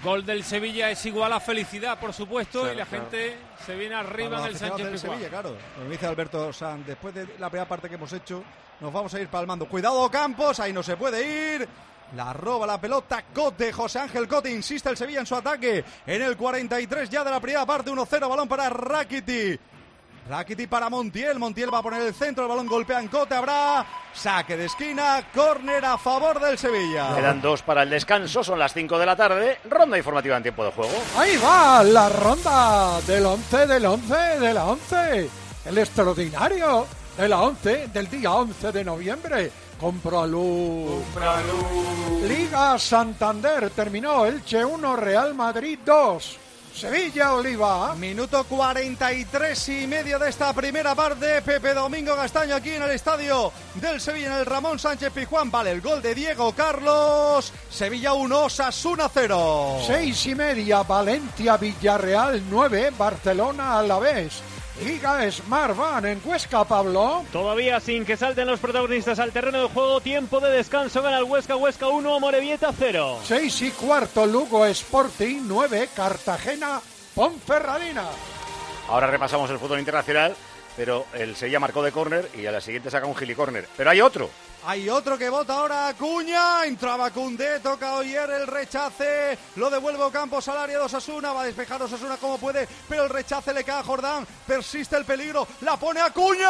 Gol del Sevilla es igual a felicidad, por supuesto, Claro, y la claro. gente se viene arriba Para en el los Sánchez aficionados del Pizjuán. Sevilla, claro. Como dice Alberto Sanz, después de la primera parte que hemos hecho, nos vamos a ir palmando. Cuidado Campos, ahí no se puede ir. La roba la pelota Cote, José Ángel Cote, insiste el Sevilla en su ataque. En el cuarenta y tres ya de la primera parte, uno cero, balón para Rakiti. Rakiti para Montiel, Montiel va a poner el centro, el balón golpea en Cote, habrá saque de esquina, córner a favor del Sevilla. Quedan dos para el descanso, son las cinco de la tarde, ronda informativa en tiempo de juego. Ahí va la ronda del once, del once, de la once. El extraordinario de la once, del día once de noviembre. Compraluz. Compraluz. Liga Santander terminó Elche uno, Real Madrid dos. Sevilla Oliva. Minuto cuarenta y tres y medio de esta primera parte. Pepe Domingo Castaño aquí en el estadio del Sevilla, en el Ramón Sánchez Pizjuán. Vale el gol de Diego Carlos. Sevilla uno, Osasuna cero. Seis y media, Valencia Villarreal nueve, Barcelona Alavés. Liga Smart Van en Huesca, Pablo. Todavía sin que salten los protagonistas al terreno de juego, tiempo de descanso, gana el Huesca, Huesca uno, Amorebieta cero. Seis y cuarto, Lugo Sporting nueve, Cartagena Ponferradina. Ahora repasamos el fútbol internacional, pero el Sevilla marcó de córner y a la siguiente saca un gilicórner. Pero hay otro. Hay otro que vota ahora Acuña, entraba Koundé, toca Oyer, el rechace, lo devuelve Campos al área de Osasuna, va a despejar Osasuna como puede, pero el rechace le cae a Jordán, persiste el peligro, la pone Acuña.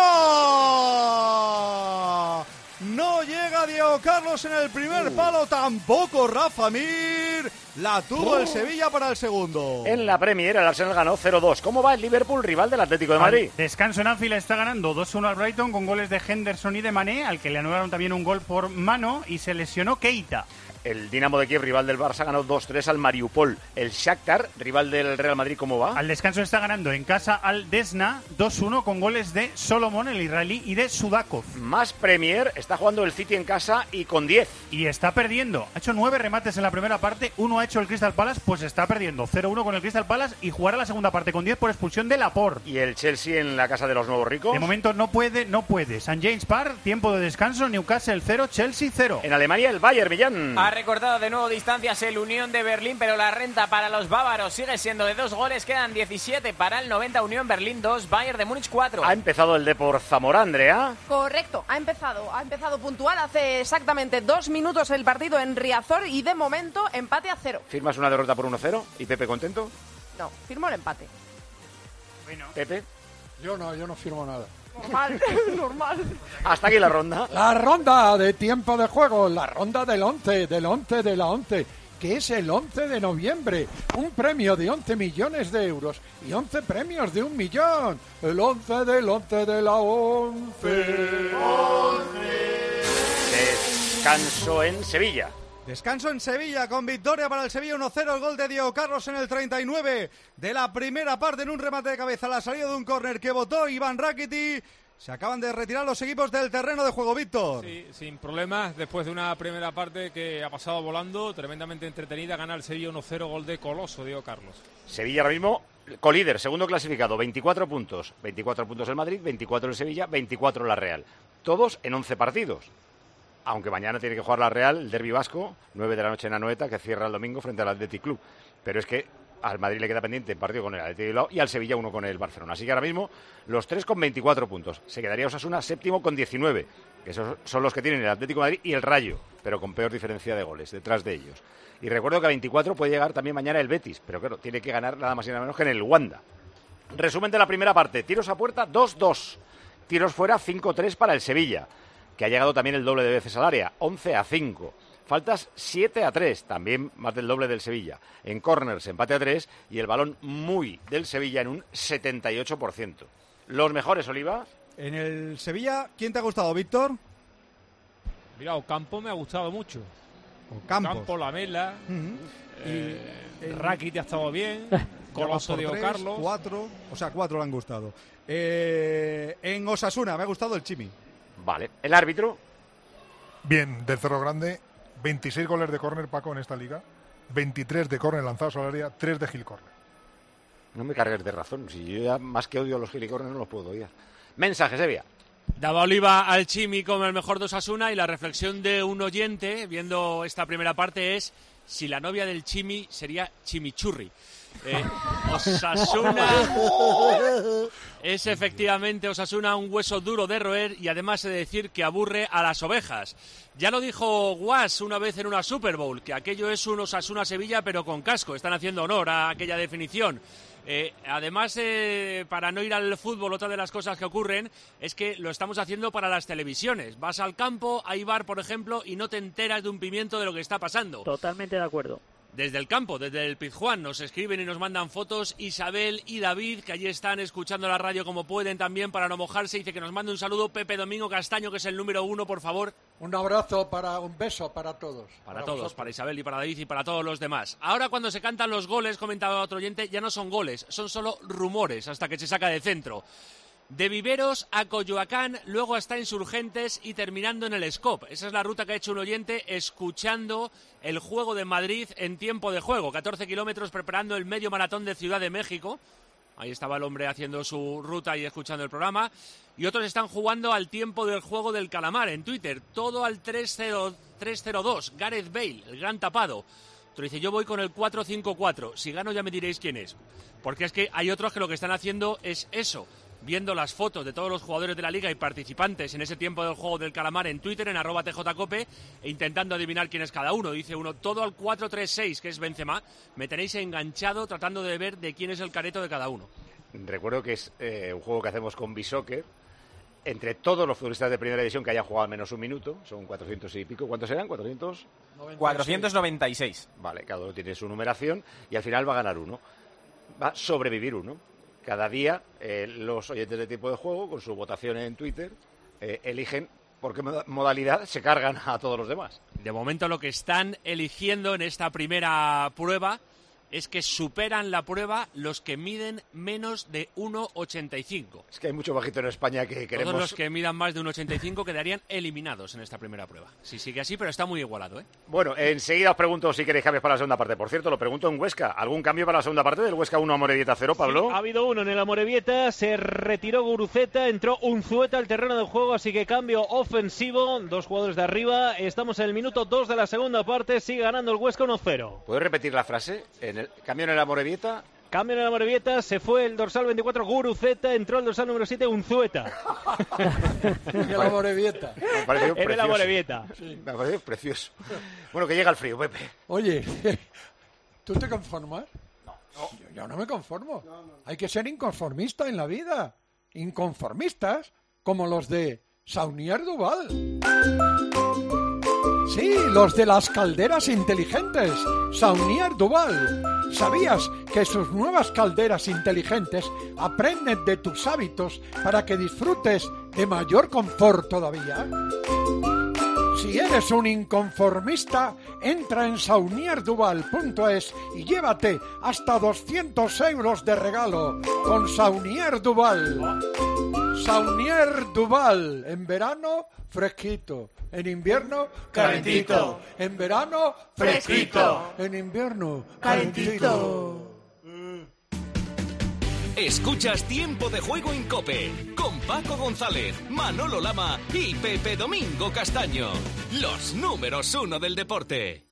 No llega Diego Carlos en el primer Uh. palo, tampoco Rafa Mir. La tuvo el Sevilla para el segundo. En la Premier el Arsenal ganó cero dos. ¿Cómo va el Liverpool, rival del Atlético de Madrid? Al descanso en Anfield está ganando dos uno al Brighton con goles de Henderson y de Mané, al que le anularon también un gol por mano y se lesionó Keita. El Dinamo de Kiev, rival del Barça, ganó dos tres al Mariupol. El Shakhtar, rival del Real Madrid, ¿cómo va? Al descanso está ganando en casa al Desna dos uno con goles de Solomon, el israelí, y de Sudakov. Más Premier, está jugando el City en casa y con diez. Y está perdiendo. Ha hecho nueve remates en la primera parte, uno ha hecho el Crystal Palace, pues está perdiendo cero uno con el Crystal Palace y jugará la segunda parte con diez por expulsión de Laporte. ¿Y el Chelsea en la casa de los nuevos ricos? De momento no puede, no puede. San James Park, tiempo de descanso, Newcastle cero, Chelsea cero. En Alemania el Bayern, Millán. Ha recortado de nuevo distancias el Unión de Berlín, pero la renta para los bávaros sigue siendo de dos goles, quedan diecisiete para el noventa, Unión Berlín dos, Bayern de Múnich cuatro. Ha empezado el Depor Zamora, Andrea. Correcto, ha empezado, ha empezado puntual hace exactamente dos minutos el partido en Riazor y de momento empate a cero. ¿Firmas una derrota por uno cero? ¿Y Pepe contento? No, firmo el empate. Bueno. Pepe. Yo no, yo no firmo nada. Normal, normal. Hasta aquí la ronda. La ronda de tiempo de juego, la ronda del once, del once de la once, que es el once de noviembre. Un premio de once millones de euros y once premios de un millón. El once del once de la once. Descanso en Sevilla. Descanso en Sevilla con victoria para el Sevilla uno cero, el gol de Diego Carlos en el treinta y nueve de la primera parte en un remate de cabeza, la salida de un córner que votó Iván Rakiti. Se acaban de retirar los equipos del terreno de juego, Víctor. Sí, sin problemas, después de una primera parte que ha pasado volando, tremendamente entretenida, gana el Sevilla uno cero, gol de Coloso, Diego Carlos. Sevilla ahora mismo colíder, segundo clasificado, veinticuatro puntos. veinticuatro puntos el Madrid, veinticuatro el Sevilla, veinticuatro la Real. Todos en once partidos. Aunque mañana tiene que jugar la Real, el derbi vasco, nueve de la noche en Anoeta, que cierra el domingo frente al Athletic Club. Pero es que al Madrid le queda pendiente el partido con el Athletic de Bilbao y al Sevilla uno con el Barcelona. Así que ahora mismo los tres con veinticuatro puntos. Se quedaría Osasuna séptimo con diecinueve. Esos son los que tienen el Atlético de Madrid y el Rayo, pero con peor diferencia de goles detrás de ellos. Y recuerdo que a veinticuatro puede llegar también mañana el Betis, pero claro, tiene que ganar nada más y nada menos que en el Wanda. Resumen de la primera parte. Tiros a puerta dos dos. Tiros fuera cinco tres para el Sevilla, que ha llegado también el doble de veces al área, once a cinco. Faltas siete a tres, también más del doble del Sevilla. En córners, empate a tres y el balón muy del Sevilla en un setenta y ocho por ciento. ¿Los mejores, Oliva? En el Sevilla, ¿quién te ha gustado, Víctor? Mira, Ocampo me ha gustado mucho. Ocampo. Ocampo, Lamela, Uh-huh. eh, Y el- Rakiti ha estado bien, Coloso, por Diego tres, Carlos. Cuatro, o sea, cuatro le han gustado. Eh, en Osasuna me ha gustado el Chimi. Vale. ¿El árbitro? Bien, del Cerro Grande, veintiséis goles de córner, Paco, en esta liga. veintitrés de córner lanzados al área, tres de Gil Córner. No me cargues de razón. Si yo ya más que odio a los gilicornes no los puedo odiar. Mensaje, Sevilla. Daba Oliva al Chimi como el mejor de Osasuna y la reflexión de un oyente, viendo esta primera parte, es si la novia del Chimi sería Chimichurri. Eh, Osasuna es efectivamente Osasuna un hueso duro de roer y además he de decir que aburre a las ovejas. Ya lo dijo Guas una vez en una Super Bowl, que aquello es un Osasuna-Sevilla pero con casco. Están haciendo honor a aquella definición. Eh, además, eh, para no ir al fútbol, otra de las cosas que ocurren es que lo estamos haciendo para las televisiones. Vas al campo, hay bar, por ejemplo, y no te enteras de un pimiento de lo que está pasando. Totalmente de acuerdo. Desde el campo, desde el Pizjuán, nos escriben y nos mandan fotos Isabel y David, que allí están escuchando la radio como pueden también para no mojarse. Dice que nos mande un saludo Pepe Domingo Castaño, que es el número uno, por favor. Un abrazo, para un beso para todos. Para, para todos, vosotros. para Isabel y para David y para todos los demás. Ahora cuando se cantan los goles, comentaba otro oyente, ya no son goles, son solo rumores hasta que se saca de centro. De Viveros a Coyoacán, luego hasta Insurgentes y terminando en el Escop. Esa es la ruta que ha hecho un oyente escuchando el juego de Madrid en tiempo de juego. catorce kilómetros preparando el medio maratón de Ciudad de México. Ahí estaba el hombre haciendo su ruta y escuchando el programa. Y otros están jugando al tiempo del juego del calamar en Twitter. Todo al tres cero dos. Gareth Bale, el gran tapado. Otro dice, yo voy con el cuatro cinco cuatro. Si gano ya me diréis quién es. Porque es que hay otros que lo que están haciendo es eso. Viendo las fotos de todos los jugadores de la Liga y participantes en ese tiempo del juego del calamar en Twitter, en arroba tjcope, e intentando adivinar quién es cada uno. Dice uno, todo al cuatro tres seis, que es Benzema. Me tenéis enganchado tratando de ver de quién es el careto de cada uno. Recuerdo que es eh, un juego que hacemos con Bisoccer. Entre todos los futbolistas de primera división que hayan jugado al menos un minuto, son cuatrocientos y pico. ¿Cuántos eran? ¿cuatrocientos? cuatrocientos noventa y seis. Vale, cada uno tiene su numeración y al final va a ganar uno. Va a sobrevivir uno. Cada día eh, los oyentes de tiempo de juego, con su votación en Twitter, eh, eligen por qué modalidad se cargan a todos los demás. De momento lo que están eligiendo en esta primera prueba es que superan la prueba los que miden menos de uno ochenta y cinco. Es que hay mucho bajito en España que queremos... Todos los que midan más de uno ochenta y cinco quedarían eliminados en esta primera prueba. Si sigue así, pero está muy igualado, ¿eh? Bueno, enseguida os pregunto si queréis cambios para la segunda parte. Por cierto, lo pregunto en Huesca. ¿Algún cambio para la segunda parte del Huesca uno a Amorebieta cero, Pablo? Sí, ha habido uno en el Amorebieta, se retiró Guruceta, entró Unzueta al terreno de juego, así que cambio ofensivo, dos jugadores de arriba. Estamos en el minuto dos de la segunda parte, sigue ganando el Huesca uno cero. ¿Puedes repetir la frase? En el cambio en el Amorebieta... Cambio en el Amorebieta, se fue el dorsal veinticuatro Guruceta, entró el dorsal número siete Unzueta. En el Amorebieta. Me ha parecido En el Amorebieta. Sí. Me ha parecido precioso. Bueno, que llega el frío, Pepe. Oye, ¿tú te conformas? No. Yo, yo no me conformo. No, no. Hay que ser inconformista en la vida. Inconformistas como los de Saunier Duval. Sí, los de las calderas inteligentes, Saunier Duval. ¿Sabías que sus nuevas calderas inteligentes aprenden de tus hábitos para que disfrutes de mayor confort todavía? Si eres un inconformista, entra en saunier duval punto es y llévate hasta doscientos euros de regalo con Saunier Duval. Saunier Duval, en verano fresquito, en invierno calentito, en verano fresquito, en invierno calentito. Escuchas Tiempo de Juego en COPE con Paco González, Manolo Lama y Pepe Domingo Castaño, los números uno del deporte.